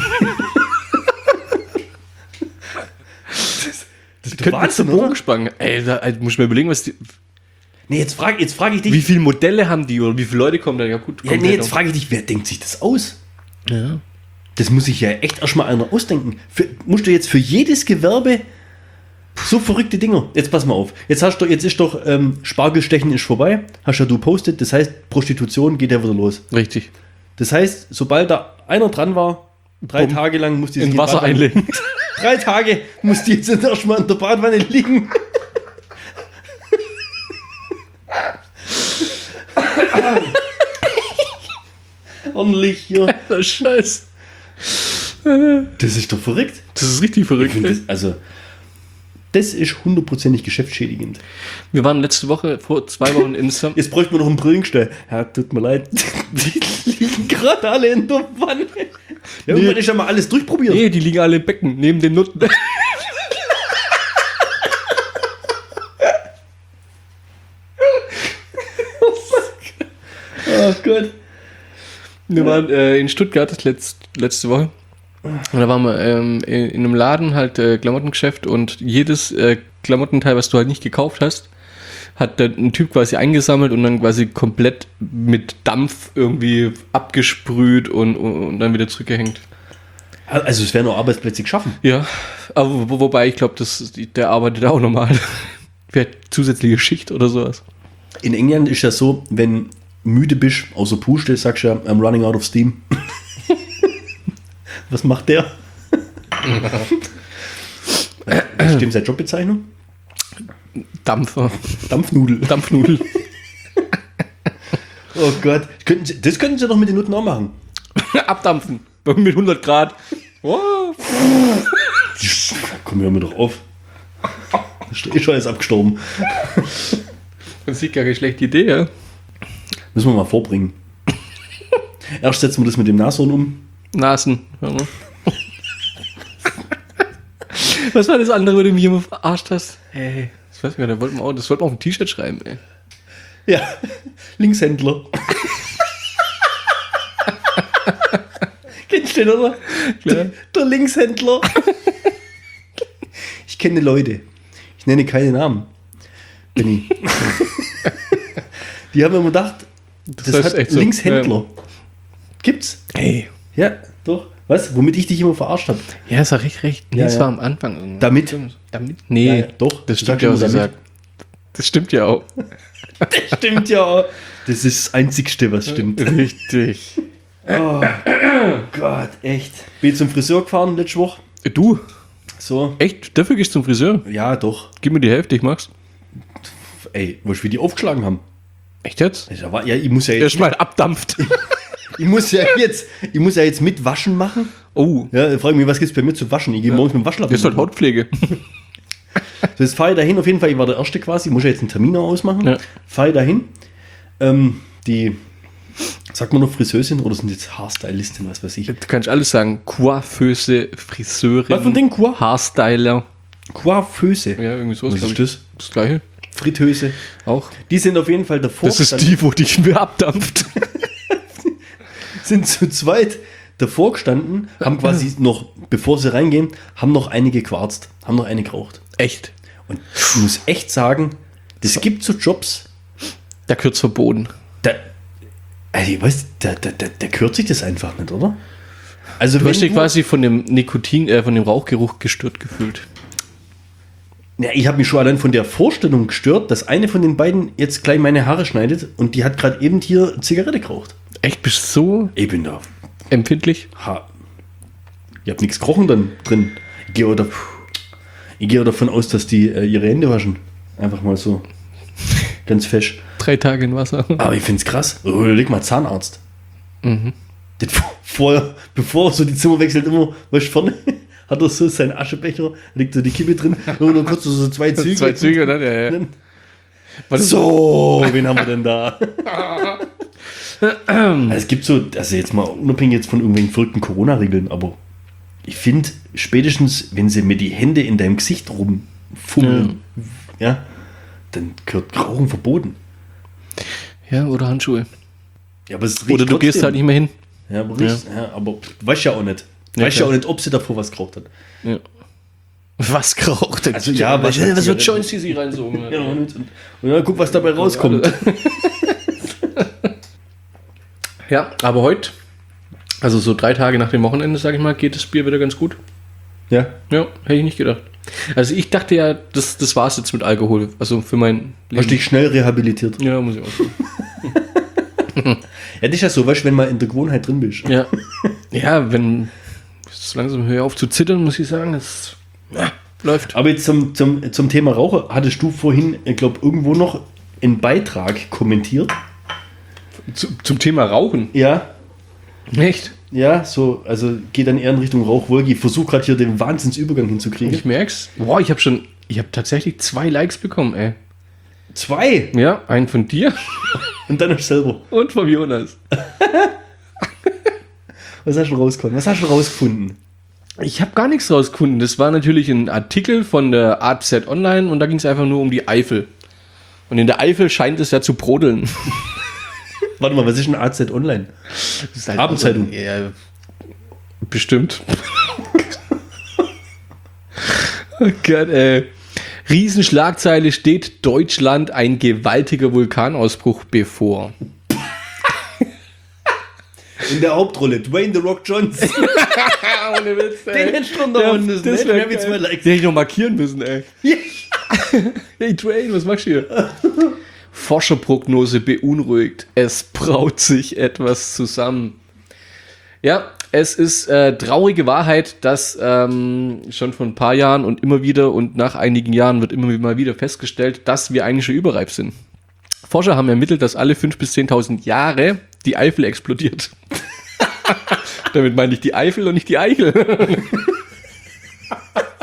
Das ist Könnten wir Wahnsinn, zum oder? Bogenspangen. Ey, da muss ich mir überlegen, was die. Nee, jetzt frage ich dich. Wie viele Modelle haben die oder wie viele Leute kommen da? Ja, gut. Ja, nee, jetzt frage ich dich, wer denkt sich das aus? Ja. Das muss sich ja echt erstmal einer ausdenken. Musst du jetzt für jedes Gewerbe so verrückte Dinger. Jetzt pass mal auf. Jetzt ist doch Spargelstechen ist vorbei. Hast ja du postet. Das heißt, Prostitution geht ja wieder los. Richtig. Das heißt, sobald da einer dran war, 3 Bumm. Tage lang muss die sich In Wasser einlegen. 3 Tage muss die jetzt erstmal in der Badwanne liegen. Ordentlich hier. Scheiß. Das ist doch verrückt. Das ist richtig Ich verrückt. find das ist hundertprozentig geschäftsschädigend. Wir waren letzte Woche, vor 2 Wochen in Sam. Jetzt bräuchten wir noch einen Brillengestell. Ja, tut mir leid. Die liegen gerade alle in der Wanne. Ja, irgendwann ist ja mal alles durchprobiert. Nee, die liegen alle im Becken, neben den Nutten. Oh Gott. Wir waren in Stuttgart letzte Woche. Und da waren wir in einem Laden, halt Klamottengeschäft, und jedes Klamottenteil, was du halt nicht gekauft hast, hat dann ein Typ quasi eingesammelt und dann quasi komplett mit Dampf irgendwie abgesprüht und dann wieder zurückgehängt. Also es werden auch Arbeitsplätze geschaffen. Ja, aber wobei ich glaube, der arbeitet auch normal. Wäre zusätzliche Schicht oder sowas. In England ist das so, wenn müde bist, außer Puste, sagst du ja, I'm running out of steam. Was macht der? Stimmt seine Jobbezeichnung? Dampfer. Dampfnudel. Dampfnudel. Oh Gott. Das könnten sie doch mit den Nutten auch machen. Abdampfen. Mit 100 Grad. Wow. Komm, hör mir doch auf. Ist eh schon alles abgestorben. Das ist gar keine schlechte Idee, ja? Müssen wir mal vorbringen. Erst setzen wir das mit dem Nashorn um. Nasen. Ja, ne? Was war das andere, wo du mich immer verarscht hast? Ey, das weiß ich gar nicht, das wollten wir auf ein T-Shirt schreiben, ey. Ja, Linkshändler. Kennst du den, oder? Klar. Der Linkshändler. Ich kenne Leute. Ich nenne keine Namen. Benni. Die haben immer gedacht, das heißt hat echt so. Linkshändler. Gibt's? Ey. Ja, doch. Was? Womit ich dich immer verarscht habe. Ja, sag ich recht. Nee, Ja, das ja. war am Anfang. Damit? Damit? Nee, Ja, ja, doch. Das Sag stimmt ja, immer was ich damit. sag. Das stimmt ja auch. Stimmt ja. Das ist das Einzigste, was stimmt. Richtig. Oh Gott, echt. Bin ich zum Friseur gefahren letzte Woche. Du, So. echt? Dafür gehst du zum Friseur? Ja, doch. Gib mir die Hälfte, ich mag's. Ey, weißt du, wie die aufgeschlagen haben? Echt jetzt? Ja, ich muss ja jetzt. Erstmal abdampft. Ich muss ja jetzt mit Waschen machen. Oh, Ja, ich frage mich, was gibt's bei mir zu waschen? Ich gehe morgens mit dem Waschlappen. das ist halt Hautpflege. So, jetzt fahre ich dahin, auf jeden Fall, ich war der Erste quasi, muss ja jetzt einen Termin noch ausmachen. Ja. Fahre ich dahin. Die, sagt man noch Friseurin oder sind jetzt Haarstylistin, was weiß ich? Du kannst alles sagen. Coiffeuse, Friseurin. Was von denen? Haarstyler. Coiffeuse. Ja, irgendwie sowas. Was glaub ist ich. das? Das gleiche. Fritteuse. Auch. Die sind auf jeden Fall davor. Das ist die, wo dich mehr abdampft. Sind zu zweit davor gestanden, haben quasi noch, bevor sie reingehen, haben noch eine gequarzt, haben noch eine geraucht. Echt. Und ich muss echt sagen, das gibt so Jobs, Da gehört's verboten. also ich weiß, da gehört sich das einfach nicht, oder? Also Du wenn hast dich quasi von dem Nikotin, von dem Rauchgeruch gestört gefühlt. ja, ich habe mich schon allein von der Vorstellung gestört, dass eine von den beiden jetzt gleich meine Haare schneidet und die hat gerade eben hier Zigarette geraucht. Echt, bist du so Ich bin da. empfindlich? Ich habe nichts gerochen dann drin. Ich gehe davon aus, dass die ihre Hände waschen. Einfach mal so. Ganz fesch. 3 Tage in Wasser. Aber ich finde es krass. Leg mal Zahnarzt. Mhm. Das bevor er so die Zimmer wechselt, immer, weißt du, vorne hat er so seinen Aschebecher, liegt so die Kippe drin, und dann kurz so 2 Züge. 2 Züge, oder? Ja, ja. So, wen haben wir denn da? Also es gibt so, also jetzt mal unabhängig jetzt von irgendwelchen verrückten Corona-Regeln, aber ich finde, spätestens, wenn sie mir die Hände in deinem Gesicht rumfummeln, ja, dann gehört Rauchen verboten. Ja, oder Handschuhe. Ja, aber es riecht Oder du gehst trotzdem. halt nicht mehr hin. Ja, aber, aber du weißt ja auch nicht. Du Ja, weißt ja klar. auch nicht, ob sie davor was geraucht hat. Ja. Was geraucht? Also, ja, was was- wird Joints, die sie reinsogen? Ja, und dann guck, was dabei rauskommt. Ja, aber heute, also so 3 Tage nach dem Wochenende, sag ich mal, geht das Bier wieder ganz gut. Ja. Ja, hätte ich nicht gedacht. Also ich dachte ja, das war's jetzt mit Alkohol. Also für mein Hast dich schnell rehabilitiert. Ja, muss ich auch sagen. Ja, das ist ja so, weißt du, wenn man in der Gewohnheit drin bist. Ja. Ja, wenn so langsam höre auf zu zittern, muss ich sagen, es läuft. Aber jetzt zum Thema Raucher, hattest du vorhin, ich glaube, irgendwo noch einen Beitrag kommentiert? Zum Thema Rauchen. Ja. Echt? Ja, so, also geht dann eher in Richtung Rauchwolke. Ich versuche gerade hier den Wahnsinnsübergang hinzukriegen. Ich merk's. Boah, ich habe tatsächlich 2 Likes bekommen, ey. 2! Ja, einen von dir Und dann noch selber. und vom Jonas. Was hast du rausgefunden? Was hast du rausgefunden? Ich habe gar nichts rausgefunden. Das war natürlich ein Artikel von der AZ Online und da ging es einfach nur um die Eifel. Und in der Eifel scheint es ja zu brodeln. Warte mal, was ist denn AZ Online? Das ist halt Abendzeitung. Ja, bestimmt. Oh Gott, ey. Riesenschlagzeile steht Deutschland ein gewaltiger Vulkanausbruch bevor. In der Hauptrolle, Dwayne The Rock Johnson. Ohne Witz, ey. Den hättest du unterhauen müssen. Das ne? wäre Wir haben jetzt mal Likes. Den hätte ich noch markieren müssen, ey. Hey Dwayne, was machst du hier? Forscherprognose beunruhigt. Es braut sich etwas zusammen. Ja, es ist traurige Wahrheit, dass schon vor ein paar Jahren und immer wieder und nach einigen Jahren wird immer mal wieder festgestellt, dass wir eigentlich schon überreif sind. Forscher haben ermittelt, dass alle 5.000 bis 10.000 Jahre die Eifel explodiert. Damit meine ich die Eifel und nicht die Eichel.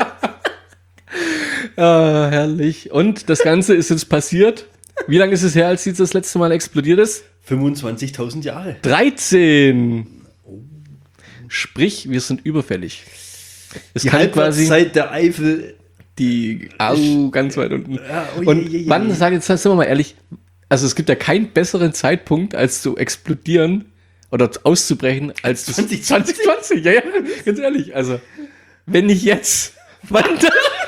Ah, herrlich. Und das Ganze ist jetzt passiert. Wie lange ist es her, als sie das letzte Mal explodiert ist? 25.000 Jahre. 13. Sprich, wir sind überfällig. Es Die kann quasi Halbwertszeit der Eifel. ganz weit unten. Ja, Und wann, sind wir mal ehrlich, also es gibt ja keinen besseren Zeitpunkt, als zu explodieren oder auszubrechen, als 2020. Ja, ganz ehrlich. Also, wenn nicht jetzt, wann dann?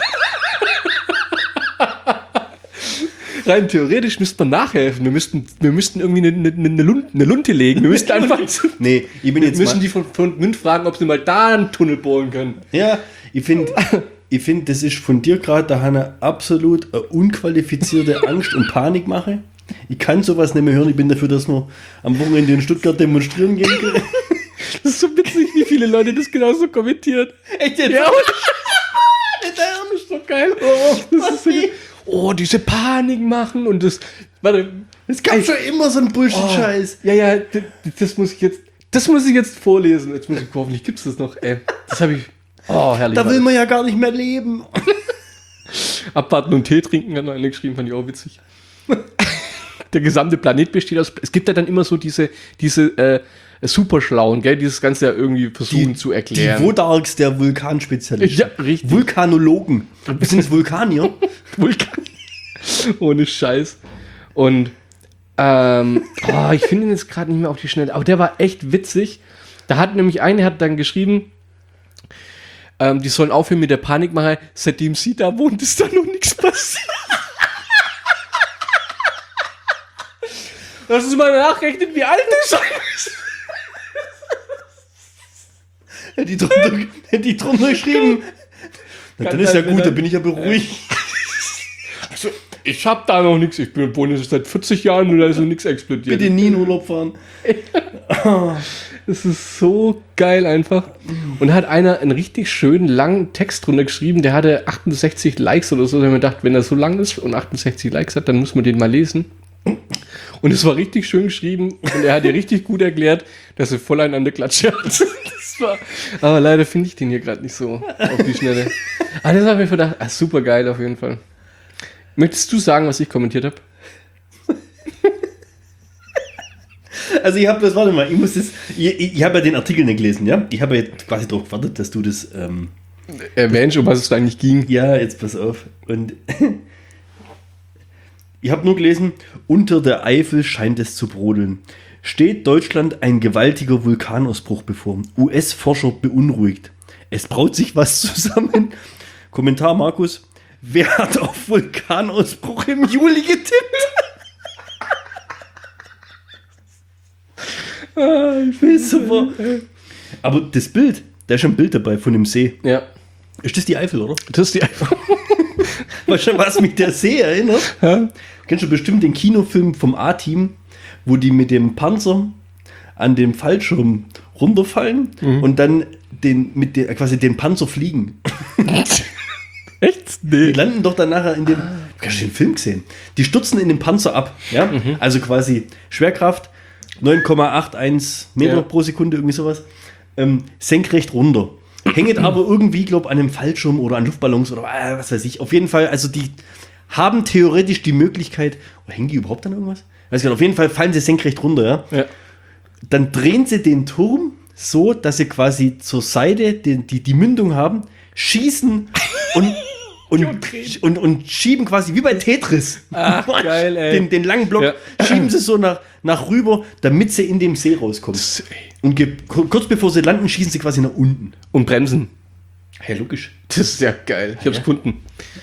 Rein theoretisch müsste man nachhelfen. Wir müssten irgendwie eine Lunte legen. Wir müssten einfach. Nee, ich bin jetzt müssen die von Münz fragen, ob sie mal da einen Tunnel bohren können. Ja, ich finde, das ist von dir gerade, da eine absolut unqualifizierte Angst und Panikmache. Ich kann sowas nicht mehr hören. Ich bin dafür, dass wir am Wochenende in Stuttgart demonstrieren gehen können. Das ist so witzig, wie viele Leute das genauso kommentieren. Echt jetzt? Ja, das ist doch geil. Das ist so geil. Oh, diese Panik machen und das. Warte. Es gab schon immer so einen Bullshit-Scheiß. Ja, das muss ich jetzt vorlesen. Jetzt muss ich hoffentlich gibt's das noch, ey. Das habe ich. Oh, herrlich. Da will man ja gar nicht mehr leben. Abwarten und Tee trinken, hat noch eine geschrieben, fand ich auch witzig. Der gesamte Planet besteht aus. Es gibt ja dann immer so diese Superschlauen, gell, dieses Ganze ja irgendwie versuchen zu erklären. Die Wodarks der Vulkanspezialisten. Ja, richtig. Vulkanologen. Sind es Vulkanier? Ohne Scheiß. Und ich finde ihn jetzt gerade nicht mehr auf die Schnelle. Aber der war echt witzig. Da hat nämlich eine hat dann geschrieben, die sollen aufhören mit der Panikmache. Seitdem sie da wohnt, ist da noch nichts passiert. Lass uns mal nachrechnen, wie alt du sein bist. Hätte die drunter geschrieben. Na, dann ist ja gut, da bin ich ja beruhigt. Also, ich hab da noch nichts. Ich wohne seit 40 Jahren und da ist noch nichts explodiert. Bitte nie in Urlaub fahren. Das ist so geil einfach. Und da hat einer einen richtig schönen langen Text drunter geschrieben, der hatte 68 Likes oder so. Da habe ich mir gedacht, wenn er so lang ist und 68 Likes hat, dann muss man den mal lesen. Und es war richtig schön geschrieben und er hat dir richtig gut erklärt, dass er voll einen an der Klatsche hat. Aber leider finde ich den hier gerade nicht so auf die Schnelle. Aber das habe ich mir gedacht, super geil auf jeden Fall. Möchtest du sagen, was ich kommentiert habe? Also ich habe ich habe ja den Artikel nicht gelesen, ja? Ich habe ja quasi darauf gewartet, dass du das erwähnst, um was es da eigentlich ging. Ja, jetzt pass auf. Und ich habe nur gelesen, unter der Eifel scheint es zu brodeln. Steht Deutschland ein gewaltiger Vulkanausbruch bevor. US-Forscher beunruhigt. Es braut sich was zusammen. Kommentar Markus. Wer hat auf Vulkanausbruch im Juli getippt? Ich will super. Aber das Bild, da ist schon ein Bild dabei von dem See. Ja. Ist das die Eifel, oder? Das ist die Eifel. Weißt du, was mich der See erinnert? Ja. Kennst du bestimmt den Kinofilm vom A-Team, wo die mit dem Panzer an dem Fallschirm runterfallen und dann quasi den Panzer fliegen. Echt? Nee. Die landen doch dann nachher in dem. Hast du den Film gesehen? Die stürzen in den Panzer ab. Ja? Also quasi Schwerkraft 9,81 Meter pro Sekunde, irgendwie sowas. Senkrecht runter. Hängt aber irgendwie, glaube ich, an einem Fallschirm oder an Luftballons oder was weiß ich. Auf jeden Fall, also die haben theoretisch die Möglichkeit. Hängen die überhaupt an irgendwas? Weiß gar nicht, auf jeden Fall fallen sie senkrecht runter, ja? Dann drehen sie den Turm so, dass sie quasi zur Seite die Mündung haben, schießen und schieben quasi wie bei Tetris. Ach, geil, ey. Den langen Block schieben sie so nach rüber, damit sie in dem See rauskommen. Und kurz bevor sie landen, schießen sie quasi nach unten. Und bremsen. Ja, logisch. Das ist ja geil. Ich hab's gefunden.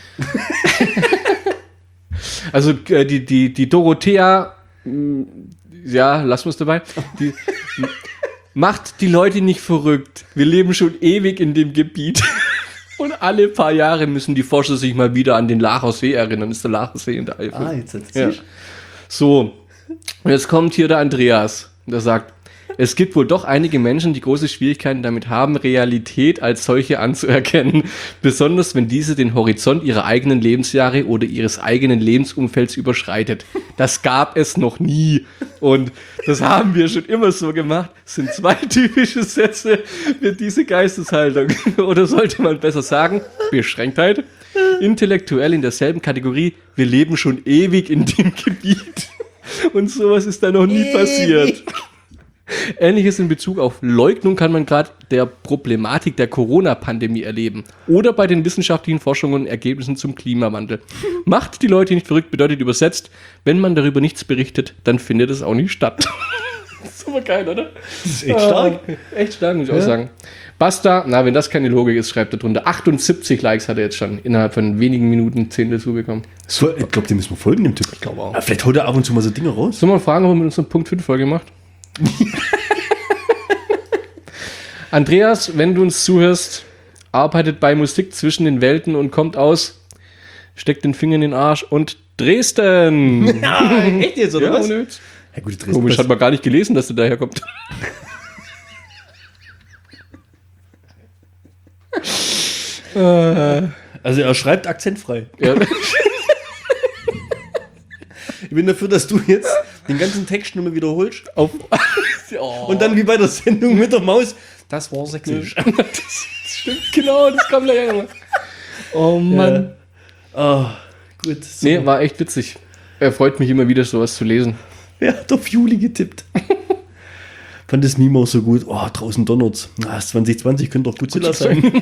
Also die Dorothea, ja, lassen wir es dabei, die macht die Leute nicht verrückt. Wir leben schon ewig in dem Gebiet. Und alle paar Jahre müssen die Forscher sich mal wieder an den Lacher See erinnern. Das ist der Lacher See in der Eifel. Jetzt hat's ja. So, und jetzt kommt hier der Andreas. Der sagt, es gibt wohl doch einige Menschen, die große Schwierigkeiten damit haben, Realität als solche anzuerkennen. Besonders, wenn diese den Horizont ihrer eigenen Lebensjahre oder ihres eigenen Lebensumfelds überschreitet. Das gab es noch nie. Und das haben wir schon immer so gemacht. Das sind 2 typische Sätze für diese Geisteshaltung. Oder sollte man besser sagen, Beschränktheit. intellektuell in derselben Kategorie, wir leben schon ewig in dem Gebiet. Und sowas ist da noch nie passiert. Ähnliches in Bezug auf Leugnung kann man gerade der Problematik der Corona-Pandemie erleben. Oder bei den wissenschaftlichen Forschungen und Ergebnissen zum Klimawandel. Macht die Leute nicht verrückt, bedeutet übersetzt, wenn man darüber nichts berichtet, dann findet es auch nicht statt. Das ist aber geil, oder? Das ist echt stark. Echt stark, muss ich auch sagen. Basta, na, wenn das keine Logik ist, schreibt er drunter. 78 Likes hat er jetzt schon innerhalb von wenigen Minuten 10 dazu bekommen. So, ich glaube, dem müssen wir folgen, dem Typ. Ich glaube auch. Ja, vielleicht holt er ab und zu mal so Dinge raus. Sollen wir mal fragen, ob er mit uns eine Punkt 5 Folge macht? Andreas, wenn du uns zuhörst, arbeitet bei Musik zwischen den Welten und kommt aus, steckt den Finger in den Arsch und Dresden. Ja, echt jetzt, oder Ja, was? ohne Witz. Ja, gut, Dresden. Komisch, hat man gar nicht gelesen, dass du daher kommt. Also er schreibt akzentfrei. Ja. Ich bin dafür, dass du jetzt den ganzen Text nur mal wiederholst. Oh. Und dann wie bei der Sendung mit der Maus. Das war sächsisch. Das stimmt, genau, das kam gleich nochmal. Oh Mann. Oh, gut. So. Nee, war echt witzig. Er freut mich immer wieder, sowas zu lesen. Wer hat auf Juli getippt? Fand das Meme auch so gut. Oh, draußen donnert's. 2020 könnte doch Godzilla sein.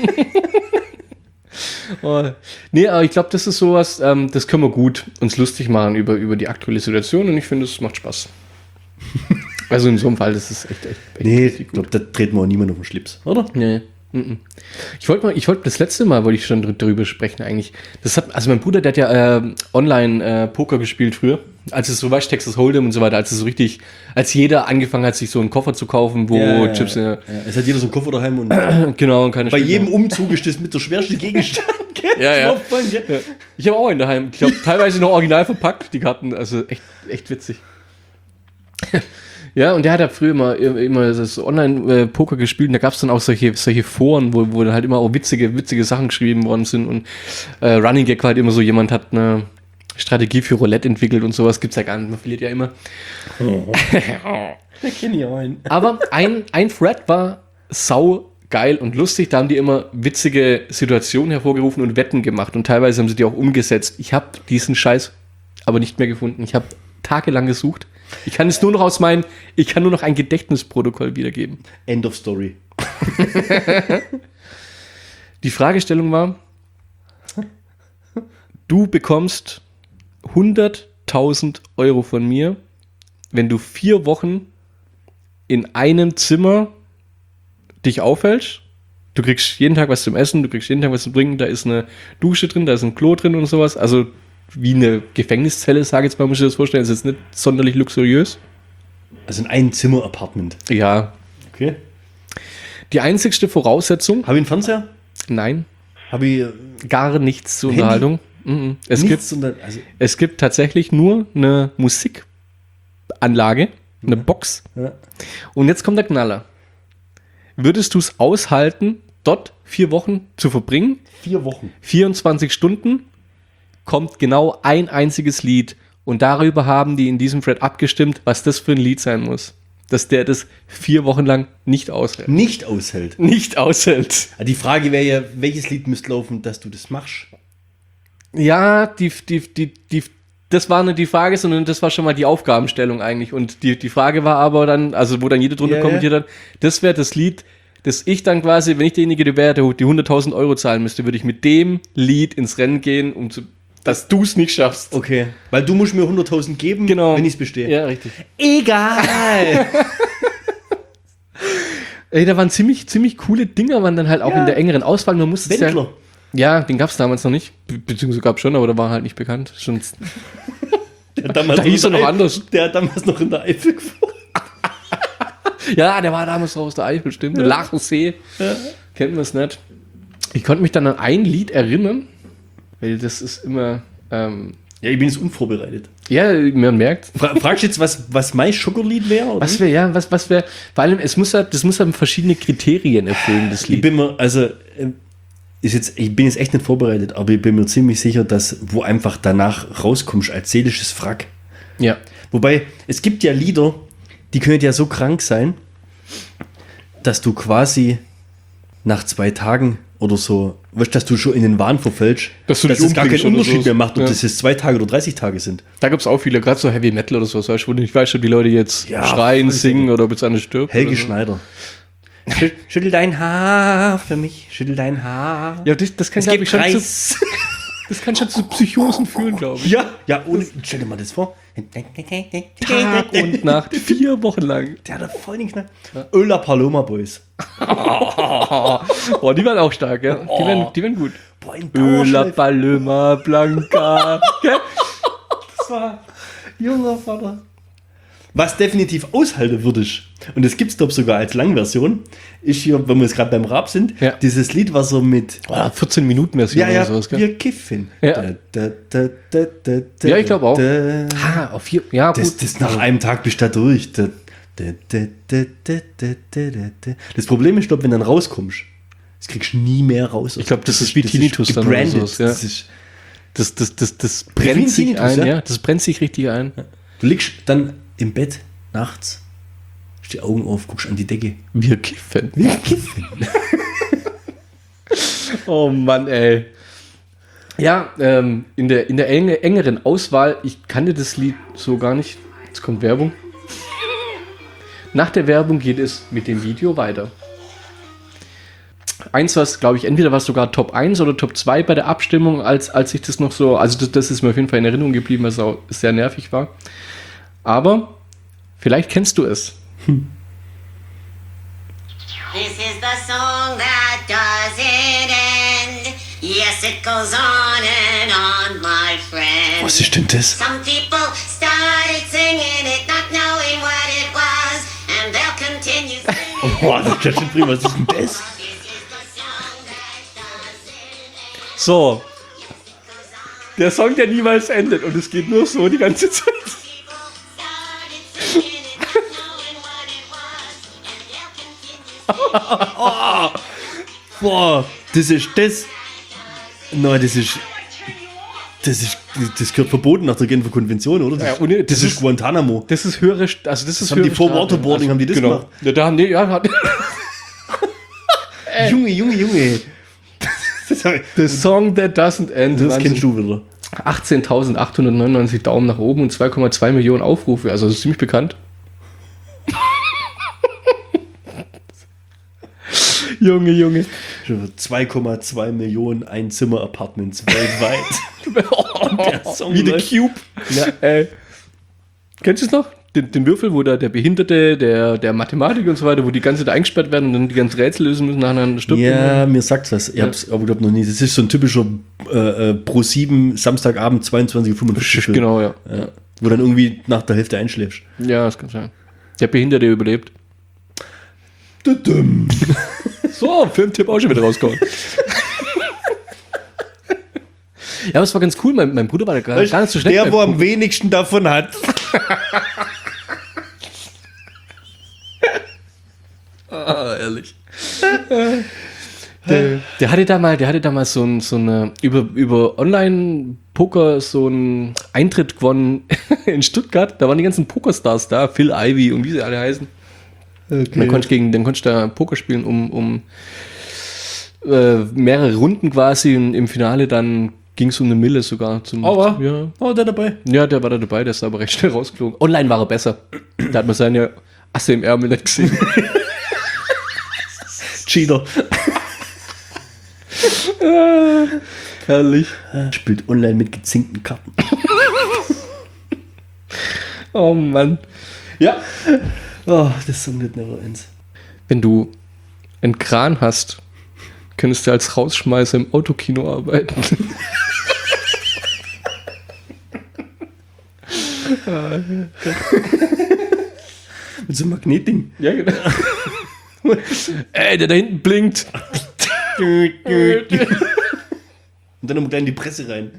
Oh. Nee, aber ich glaube, das ist sowas, das können wir gut uns lustig machen über die aktuelle Situation und ich finde, es macht Spaß. Also in so einem Fall, das ist echt Nee, ich glaube, da treten wir auch niemand auf den Schlips, oder? Nee. Ich wollte das letzte Mal, wollte ich schon darüber sprechen eigentlich. Also mein Bruder, der hat ja online Poker gespielt früher, als es so war, Texas Hold'em und so weiter, als jeder angefangen hat, sich so einen Koffer zu kaufen, wo Chips... Ja. Es hat jeder so einen Koffer daheim und genau, und keine bei Spiele. jedem Umzug ist das mit der schwerste Gegenstand. Ja. Ja. Ich habe auch einen daheim. Ich glaube, teilweise noch original verpackt, die Karten. Also echt witzig. Ja, und der hat ja früher immer das Online-Poker gespielt und da gab es dann auch solche Foren, wo dann halt immer auch witzige Sachen geschrieben worden sind und Running Gag war halt immer so, jemand hat eine Strategie für Roulette entwickelt und sowas gibt's ja gar nicht, man verliert ja immer. Der kenne ich auch einen. Aber ein Thread war sau geil und lustig, da haben die immer witzige Situationen hervorgerufen und Wetten gemacht und teilweise haben sie die auch umgesetzt. Ich habe diesen Scheiß aber nicht mehr gefunden. Ich habe tagelang gesucht. Ich kann nur noch ein Gedächtnisprotokoll wiedergeben. End of story. Die Fragestellung war, du bekommst 100.000 Euro von mir, wenn du 4 Wochen in einem Zimmer dich aufhältst. Du kriegst jeden Tag was zum Essen, du kriegst jeden Tag was zum Trinken, da ist eine Dusche drin, da ist ein Klo drin und sowas. Also wie eine Gefängniszelle, sage ich jetzt mal, muss ich das vorstellen. Das ist jetzt nicht sonderlich luxuriös. Also ein Einzimmer-Apartment. Ja. Okay. Die einzigste Voraussetzung... Habe ich einen Fernseher? Nein. Habe ich... Gar nichts zur Handy? Unterhaltung. Es gibt tatsächlich nur eine Musikanlage, eine Box. Ja. Und jetzt kommt der Knaller. Würdest du es aushalten, dort 4 Wochen zu verbringen? 4 Wochen. 24 Stunden kommt genau ein einziges Lied. Und darüber haben die in diesem Thread abgestimmt, was das für ein Lied sein muss. Dass der das 4 Wochen lang nicht aushält. Nicht aushält. Nicht aushält. Die Frage wäre ja, welches Lied müsste laufen, dass du das machst? Ja, das war nicht die Frage, sondern das war schon mal die Aufgabenstellung eigentlich. Und die Frage war aber dann, also wo dann jeder drunter kommentiert hat, das wäre das Lied, das ich dann quasi, wenn ich derjenige wäre, der die 100.000 Euro zahlen müsste, würde ich mit dem Lied ins Rennen gehen, dass du es nicht schaffst. Okay, weil du musst mir 100.000 geben, genau, wenn ich es bestehe. Ja, richtig. Egal! Ey, da waren ziemlich coole Dinger, waren dann halt auch in der engeren Auswahl. Man musste es Wendler. Ja, den gab es damals noch nicht. Beziehungsweise gab es schon, aber der war halt nicht bekannt. Schon Da hieß er noch anders. Der hat damals noch in der Eifel gefahren. Ja, der war damals noch aus der Eifel, stimmt. Lachensee. Ja. Kennt man es nicht. Ich konnte mich dann an ein Lied erinnern, weil das ist immer... ja, ich bin jetzt unvorbereitet. Ja, man merkt. Fragst du jetzt, was mein Schokollied wäre? Was wäre, vor allem, das muss ja verschiedene Kriterien erfüllen, das Lied. Ich bin jetzt echt nicht vorbereitet, aber ich bin mir ziemlich sicher, dass wo einfach danach rauskommst als seelisches Frack. Ja. Wobei, es gibt ja Lieder, die können ja so krank sein, dass du quasi nach 2 Tagen oder so, weißt, dass du schon in den Wahn verfällst, Dass du dich es gar keinen umbringst oder Unterschied so. mehr macht, ob Ja. das jetzt 2 Tage oder 30 Tage sind. Da gibt es auch viele, gerade so Heavy Metal oder so, weißt du, wo du nicht weißt, ob die Leute jetzt Ja, schreien, voll singen oder ob jetzt einer stirbt. Helge oder so. Schneider. Schüttel dein Haar für mich, schüttel dein Haar. Ja, das kann, Es glaub gibt ich, schon zu, Preis. das kann schon zu Psychosen führen, glaube ich. Ja, ohne, stell dir mal das vor. Tag und Nacht, 4 Wochen lang. Der hat da voll den Knall. Öla Paloma Boys. Boah, die waren auch stark, ja. Die werden gut. Boah, in Öla Dauerschleife. Paloma Blanca. Gell? Das war junger Vater. Was definitiv aushaltewürdig, und das gibt es glaube sogar als Langversion, ist hier, wenn wir jetzt gerade beim Rap sind, Ja. dieses Lied, was er mit 14 Minuten Version ja, oder sowas, gell? wir kiffen. Ja. Ja, ich glaube auch. Das, Auf 4, ja, gut. das nach einem Tag bist du da durch. Das Problem ist, glaub, wenn du dann rauskommst, das kriegst du nie mehr raus. Ich glaube, das ist wie Tinnitus dann oder gebrandet. sowas, ja. Das ist, Das wie ein brennt sich Tinnitus, ein, ja. ja. Das brennt sich richtig ein. du liegst dann im Bett nachts, hast die Augen auf, guckst an die Decke. Wir kiffen. Wir kiffen. Oh Mann, ey. Ja, in der engeren Auswahl, ich kannte das Lied so gar nicht. Jetzt kommt Werbung. Nach der Werbung geht es mit dem Video weiter. Eins, was, glaube ich, entweder war es sogar Top 1 oder Top 2 bei der Abstimmung, als ich das noch so, also das ist mir auf jeden Fall in Erinnerung geblieben, weil es auch sehr nervig war. Aber vielleicht kennst du es. This is the song that doesn't end. Yes, it goes on and on, my friend. Was ist denn das? Some people started singing it, not knowing what it was, and they'll continue singing. Boah, das ist ja schon prima. Was ist denn das? This is the song that doesn't end. So. Der Song, der niemals endet und es geht nur so die ganze Zeit. People started singing it, not knowing what it was, and they'll continue singing. Boah, das ist das. Nein, das gehört verboten nach der Genfer Konvention, oder? Ja, und das ist Guantanamo. Das ist höhere, also das ist haben die höhere vor Strafe. Waterboarding, haben die das genau. gemacht? Ja, da haben die, ja, hat, Junge. Das, The Song That Doesn't End. das kennst du wieder. 18.899 Daumen nach oben und 2,2 Millionen Aufrufe, also das ist ziemlich bekannt. Junge. 2,2 Millionen Einzimmer-Apartments weltweit. Der Song Wie der läuft. Cube. Ja, kennst du es noch? Den Würfel, wo da der Behinderte, der Mathematiker und so weiter, wo die ganze Zeit eingesperrt werden und dann die ganzen Rätsel lösen müssen nacheinander stirbt. Ja, mir sagt's was. Ich hab's aber glaub noch nie. Das ist so ein typischer Pro7 Samstagabend 22:45 Film. Genau, ja. Ja. Wo dann irgendwie nach der Hälfte einschläfst. Ja, das kann sein. Der Behinderte überlebt. So, Filmtipp auch schon wieder rausgehauen. Ja, aber es war ganz cool. Mein Bruder war da gar nicht so schlecht. Der, beim wo am Gucken. wenigsten davon hat. Ehrlich. Der hatte damals so eine über Online-Poker so einen Eintritt gewonnen in Stuttgart. Da waren die ganzen Pokerstars da, Phil Ivey und wie sie alle heißen. Und dann konntest du da Poker spielen um mehrere Runden quasi und im Finale dann ging es um 1 Mille sogar. Ja. Oh, der dabei. Ja, der war da dabei, der ist aber recht schnell rausgeflogen. Online war er besser. Da hat man seine Asse im Ärmel nicht gesehen. Cheater. Herrlich. Spielt online mit gezinkten Karten. Oh Mann. Ja. Oh, das Song nicht never ends. Wenn du einen Kran hast, könntest du als Rausschmeißer im Autokino arbeiten. Mit so einem Magnetding. Ja, genau. Ey, der da hinten blinkt. Und dann noch gleich in die Presse rein.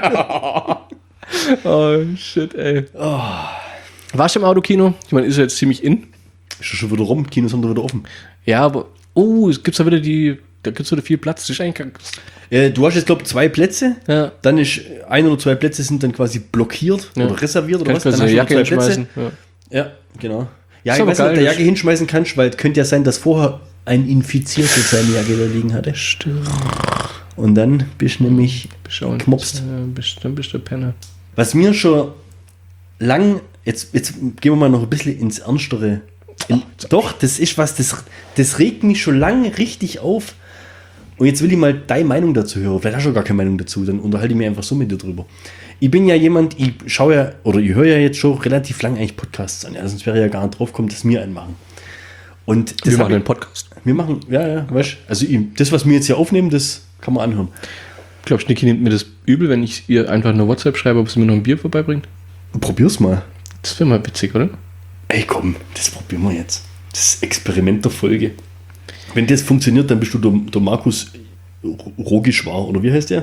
Oh, shit, ey. Warst du im Autokino? Ich meine, ist ja jetzt ziemlich in. Ist ja schon wieder rum, Kinos haben da wieder offen. Ja, aber, es gibt da wieder da gibt es wieder viel Platz. Das ist eigentlich ganz, Du hast jetzt, glaube ich, 2 Plätze. ja. Dann ist 1 oder 2 Plätze sind dann quasi blockiert Ja. oder reserviert oder Kannst was. du Dann eine hast du Jacke noch 2 Plätze. hinschmeißen. Ja. Ja, genau. Ja, Ist ich aber weiß nicht, ob geil, du das- Jacke hinschmeißen kannst, weil es könnte ja sein, dass vorher ein Infizierter seine Jacke da liegen hatte. Stimmt. Und dann bist du nämlich gemopst. Dann bist du Penner. Was mir schon lang, jetzt gehen wir mal noch ein bisschen ins Ernstere. Doch, das ist was, das regt mich schon lange richtig auf. Und jetzt will ich mal deine Meinung dazu hören. Vielleicht hast du gar keine Meinung dazu, dann unterhalte ich mich einfach so mit dir drüber. Ich bin ja jemand, ich schaue ja, oder ich höre ja jetzt schon relativ lange eigentlich Podcasts an. Ja, sonst wäre ja gar nicht drauf gekommen, dass wir einen machen. Und Wir machen einen Podcast. Wir machen, ja, weißt du. Also das, was wir jetzt hier aufnehmen, das kann man anhören. Glaubst du, Niki nimmt mir das übel, wenn ich ihr einfach eine WhatsApp schreibe, ob sie mir noch ein Bier vorbeibringt? Probier's mal. Das wäre mal witzig, oder? Ey, komm, das probieren wir jetzt. Das Experiment der Folge. Wenn das funktioniert, dann bist du der Markus Rogischwar, oder wie heißt der?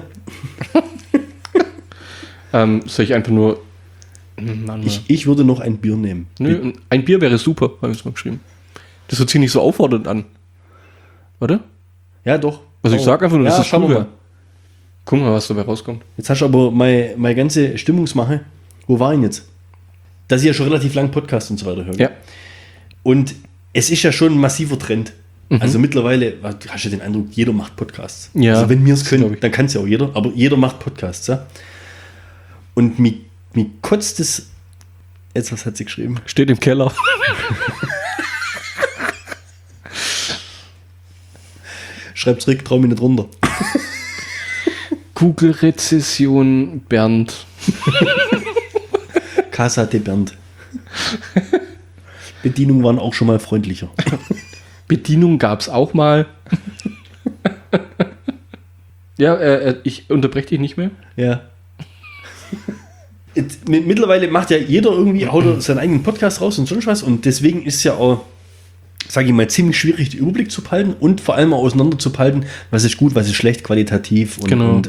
Soll ich einfach nur... Mann, Ich würde noch ein Bier nehmen. Nö, ein Bier wäre super, habe ich es mal geschrieben. Das hört sich nicht so auffordernd an. Oder? Ja, doch. Also ich sag einfach nur, dass das schauen cool wir wäre. mal. Guck mal, was dabei rauskommt. Jetzt hast du aber meine ganze Stimmungsmache. Wo war ich jetzt? Dass ich ja schon relativ lang Podcast und so weiter höre. Ja. Und es ist ja schon ein massiver Trend. Also mittlerweile hast du den Eindruck, jeder macht Podcasts. Ja, also wenn wir es das glaub können, ich. dann kann es ja auch jeder, aber jeder macht Podcasts. Ja? Und mir kotzt es. Jetzt, was hat sie geschrieben? Steht im Keller. Schreibt zurück, trau mich nicht runter. Google-Rezession Bernd. Casa de Bernd. Bedienungen waren auch schon mal freundlicher. Bedienung gab es auch mal. Ja, ich unterbreche dich nicht mehr. Ja. Mittlerweile macht ja jeder irgendwie, haut er seinen eigenen Podcast raus und sonst was. Und deswegen ist ja auch, sage ich mal, ziemlich schwierig, den Überblick zu behalten und vor allem auch auseinander zu behalten, was ist gut, was ist schlecht, qualitativ. Und, Genau.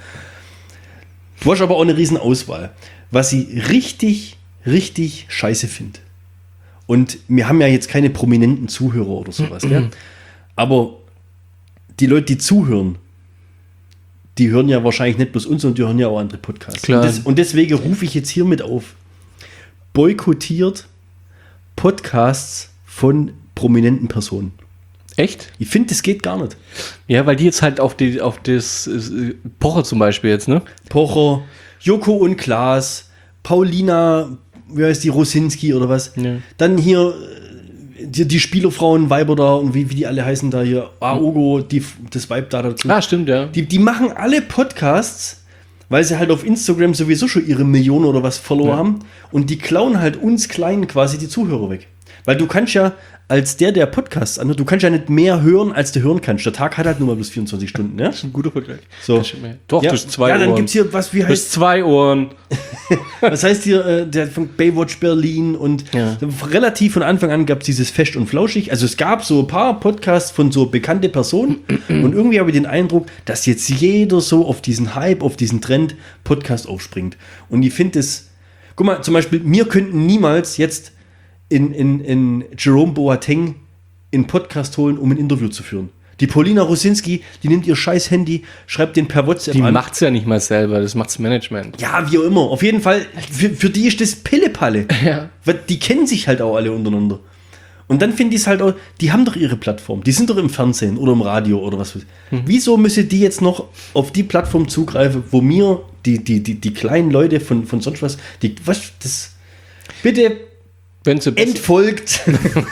Du hast aber auch eine riesen Auswahl. Was ich richtig, richtig scheiße finde. Und wir haben ja jetzt keine prominenten Zuhörer oder sowas. Gell? Aber die Leute, die zuhören, die hören ja wahrscheinlich nicht bloß uns, sondern die hören ja auch andere Podcasts. Klar. Und deswegen rufe ich jetzt hiermit auf. Boykottiert Podcasts von prominenten Personen. Echt? Ich finde, das geht gar nicht. Ja, weil die jetzt halt auf das Pocher zum Beispiel jetzt, ne? Pocher, Joko und Klaas, Paulina, wie heißt die, Rosinski oder was? Ja. Dann hier die Spielerfrauen, Weiber da und wie die alle heißen da hier, Aogo, das Weib da dazu. Ah, stimmt, ja. Die machen alle Podcasts, weil sie halt auf Instagram sowieso schon ihre Millionen oder was Follower haben und die klauen halt uns Kleinen quasi die Zuhörer weg. Weil du kannst ja als der Podcasts anhört, du kannst ja nicht mehr hören, als du hören kannst. Der Tag hat halt nur mal bloß 24 Stunden, ne? Das ist ein guter Vergleich. So. Doch, Ja, du hast 2 Ohren. ja, dann gibt's hier was, wie Du hast heißt 2 Ohren. was heißt hier, der von Baywatch Berlin und Ja. relativ von Anfang an gab es dieses Fest und Flauschig. Also es gab so ein paar Podcasts von so bekannte Personen und irgendwie habe ich den Eindruck, dass jetzt jeder so auf diesen Hype, auf diesen Trend Podcast aufspringt. Und ich finde es, guck mal, zum Beispiel, wir könnten niemals jetzt in Jerome Boateng in Podcast holen, um ein Interview zu führen. Die Paulina Rosinski, die nimmt ihr scheiß Handy, schreibt den per WhatsApp Die an. macht's ja nicht mal selber, das macht's Management. Ja, wie auch immer. Auf jeden Fall, für die ist das Pillepalle. Ja. Weil die kennen sich halt auch alle untereinander. Und dann finde ich es halt auch, die haben doch ihre Plattform. Die sind doch im Fernsehen oder im Radio oder was. Wieso müssen die jetzt noch auf die Plattform zugreifen, wo mir die kleinen Leute von sonst was, bitte Wenn sie entfolgt.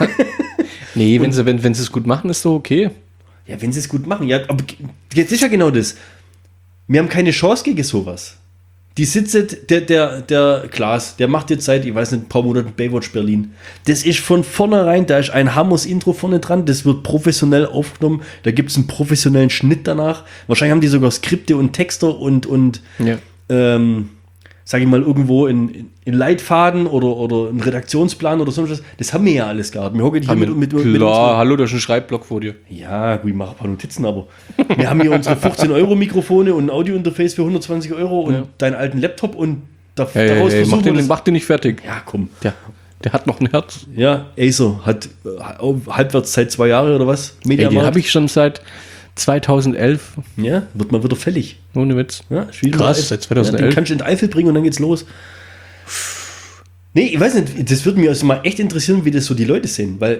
nee, wenn sie es gut machen, ist doch okay. Ja, wenn sie es gut machen. Ja, aber jetzt ist ja genau das. Wir haben keine Chance gegen sowas. Die sitzt, der Klaas, der macht jetzt seit, ich weiß nicht, ein paar Monaten Baywatch Berlin. Das ist von vornherein, da ist ein Hammers-Intro vorne dran, das wird professionell aufgenommen, da gibt es einen professionellen Schnitt danach. Wahrscheinlich haben die sogar Skripte und Texter und Ja. sage ich mal, irgendwo in Leitfaden oder einen Redaktionsplan oder so was. Das haben wir ja alles gehabt. Wir hocken hier mit Klar, hallo, da ist ein Schreibblock vor dir. ja, gut, ich mache ein paar Notizen, aber wir haben hier unsere 15-Euro-Mikrofone und ein Audiointerface für 120 Euro und deinen alten Laptop und daraus Hey, versuchen wir das. mach den nicht fertig. Ja, komm. Der hat noch ein Herz. Ja, Acer hat halbwerts seit 2 Jahren oder was? Ey, den Mediamarkt. habe ich schon seit 2011. Ja, wird mal wieder fällig. Ohne Witz. Ja, ist wieder Krass, mal- seit 2011. Ja, den kannst du in den Eifel bringen und dann geht's los. Nee, ich weiß nicht, das würde mich also mal echt interessieren, wie das so die Leute sehen, weil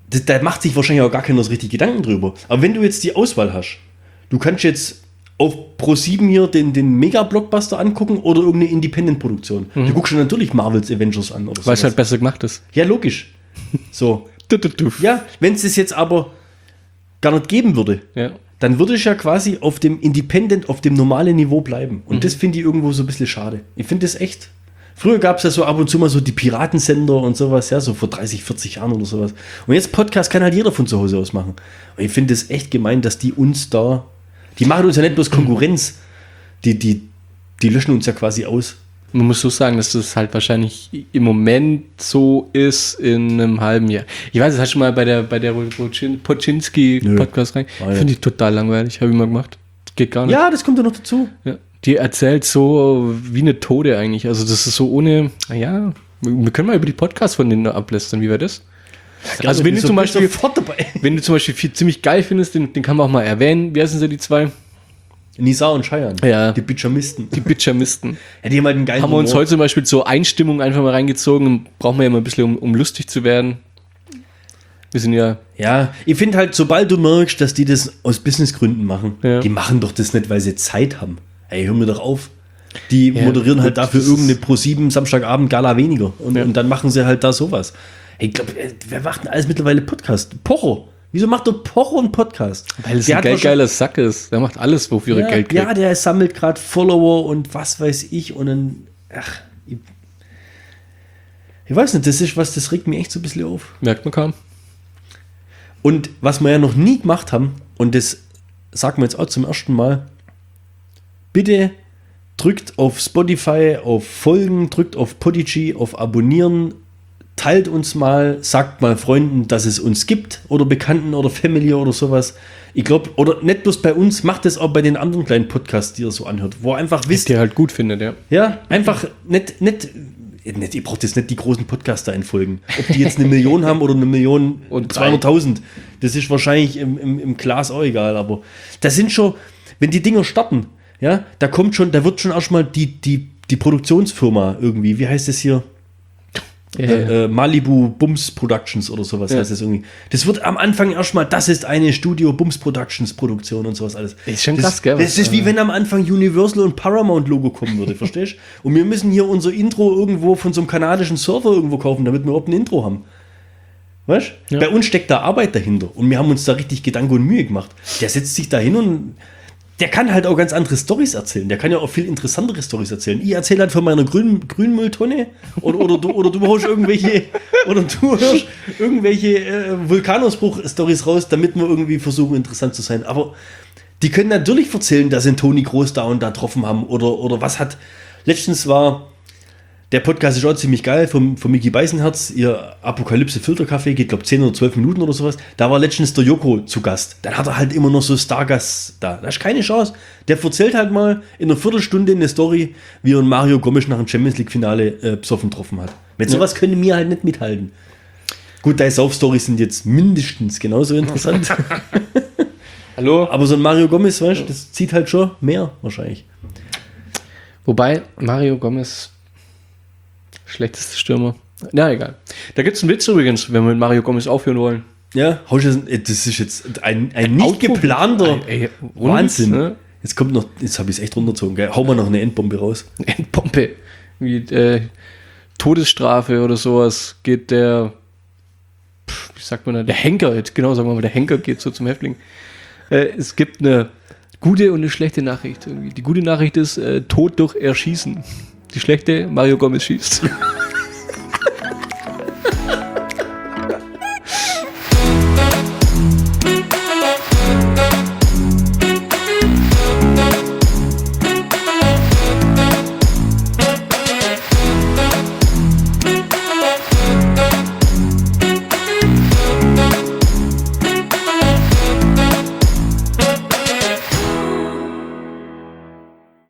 da macht sich wahrscheinlich auch gar keiner so richtig Gedanken drüber. Aber wenn du jetzt die Auswahl hast, du kannst jetzt auf Pro7 hier den Mega-Blockbuster angucken oder irgendeine Independent-Produktion. Du guckst dir natürlich Marvel's Avengers an oder so. Weil es halt besser gemacht ist. Ja, logisch. So. Ja, wenn es das jetzt aber gar nicht geben würde, Ja. dann würde ich ja quasi auf dem Independent, auf dem normalen Niveau bleiben. Und das finde ich irgendwo so ein bisschen schade. Ich finde das echt. Früher gab es ja so ab und zu mal so die Piratensender und sowas, ja, so vor 30, 40 Jahren oder sowas. Und jetzt Podcast kann halt jeder von zu Hause aus machen. Und ich finde es echt gemein, dass die uns da, die machen uns ja nicht bloß Konkurrenz, die löschen uns ja quasi aus. Man muss so sagen, dass das halt wahrscheinlich im Moment so ist in einem halben Jahr. Ich weiß, das hast du mal bei der Poczynski-Podcast rein. Ah, ja. Ich finde die total langweilig, habe ich mal gemacht. Geht gar nicht. Ja, das kommt ja noch dazu. Ja. Die erzählt so wie eine Tode eigentlich. Also das ist so ohne, naja, wir können mal über die Podcasts von denen ablästern. Wie wäre das? Also wenn du zum Beispiel ziemlich geil findest, den kann man auch mal erwähnen. Wie heißen sie, die zwei? Nisa und Cheyenne. Ja. Die Bitchermisten. Die Bitchermisten. Ja, die haben halt einen geilen Haben wir uns Humor. heute zum Beispiel zur Einstimmung einfach mal reingezogen. Brauchen wir ja mal ein bisschen, um lustig zu werden. Wir sind ja... Ja, ich finde halt, sobald du merkst, dass die das aus Businessgründen machen, Ja. die machen doch das nicht, weil sie Zeit haben. Ey, hör mir doch auf. Die Ja, moderieren halt gut, dafür das irgendeine Pro7 Samstagabend Gala weniger. Und, Ja. und dann machen sie halt da sowas. Hey, ich glaube, wer macht denn alles mittlerweile Podcast? Pocho. Wieso macht der Pocho einen Podcast? Weil es Der ein hat wahrscheinlich- geiler Sack ist. Der macht alles, wofür er Geld kriegt. Ja, der sammelt gerade Follower und was weiß ich. Und dann, ich weiß nicht, das regt mich echt so ein bisschen auf. Merkt man kaum. Und was wir ja noch nie gemacht haben, und das sagen wir jetzt auch zum ersten Mal, bitte drückt auf Spotify, auf Folgen, drückt auf Podigy, auf Abonnieren, teilt uns mal, sagt mal Freunden, dass es uns gibt oder Bekannten oder Family oder sowas. Ich glaube, oder nicht bloß bei uns, macht es auch bei den anderen kleinen Podcasts, die ihr so anhört, wo ihr einfach wisst, Der halt gut findet, ja. ja, einfach nicht, ihr braucht jetzt nicht die großen Podcaster einfolgen. Ob die jetzt 1 Million haben oder 1.200.000, Und 200.000, das ist wahrscheinlich im Glas auch egal, aber das sind schon, wenn die Dinger starten, ja, da wird schon erstmal die Produktionsfirma irgendwie, wie heißt das hier? Malibu Bums Productions oder sowas heißt das irgendwie. Das wird am Anfang erstmal, das ist eine Studio Bums Productions Produktion und sowas alles. Ist schon das, krass, gell? Das ist wie wenn am Anfang Universal und Paramount Logo kommen würde, verstehst du? Und wir müssen hier unser Intro irgendwo von so einem kanadischen Server irgendwo kaufen, damit wir überhaupt ein Intro haben. Weißt du? Ja. Bei uns steckt da Arbeit dahinter und wir haben uns da richtig Gedanken und Mühe gemacht. Der setzt sich da hin und der kann halt auch ganz andere Storys erzählen. Der kann ja auch viel interessantere Storys erzählen. Ich erzähle halt von meiner Grünmülltonne oder du hörst irgendwelche Vulkanausbruch-Storys raus, damit wir irgendwie versuchen, interessant zu sein. Aber die können natürlich erzählen, dass sie einen Toni Kroos da und da getroffen haben oder was hat. Letztens war der Podcast ist auch ziemlich geil von Micky Beisenherz, ihr Apokalypse-Filterkaffee, geht glaube 10 oder 12 Minuten oder sowas. Da war letztens der Joko zu Gast. Dann hat er halt immer noch so Stargasts da. Da ist keine Chance. Der erzählt halt mal in einer Viertelstunde eine Story, wie er einen Mario Gomes nach dem Champions-League-Finale besoffen getroffen hat. Mit sowas können wir halt nicht mithalten. Gut, deine Sauf-Storys sind jetzt mindestens genauso interessant. Hallo? Aber so ein Mario Gomes, weißt du, das zieht halt schon mehr wahrscheinlich. Wobei, Mario Gomez, schlechteste Stürmer. Na, egal. Da gibt es einen Witz übrigens, wenn wir mit Mario Gomez aufhören wollen. Ja, das ist jetzt ein nicht geplanter Ey, Wahnsinn. ne? Jetzt kommt noch, jetzt habe ich es echt runtergezogen, gell? Hau mal noch eine Endbombe raus. Endbombe. Wie Todesstrafe oder sowas geht der, wie sagt man da, der Henker, genau sagen wir mal, der Henker geht so zum Häftling. Es gibt eine gute und eine schlechte Nachricht irgendwie. Die gute Nachricht ist, Tod durch Erschießen. Die schlechte, Mario Gomez schießt.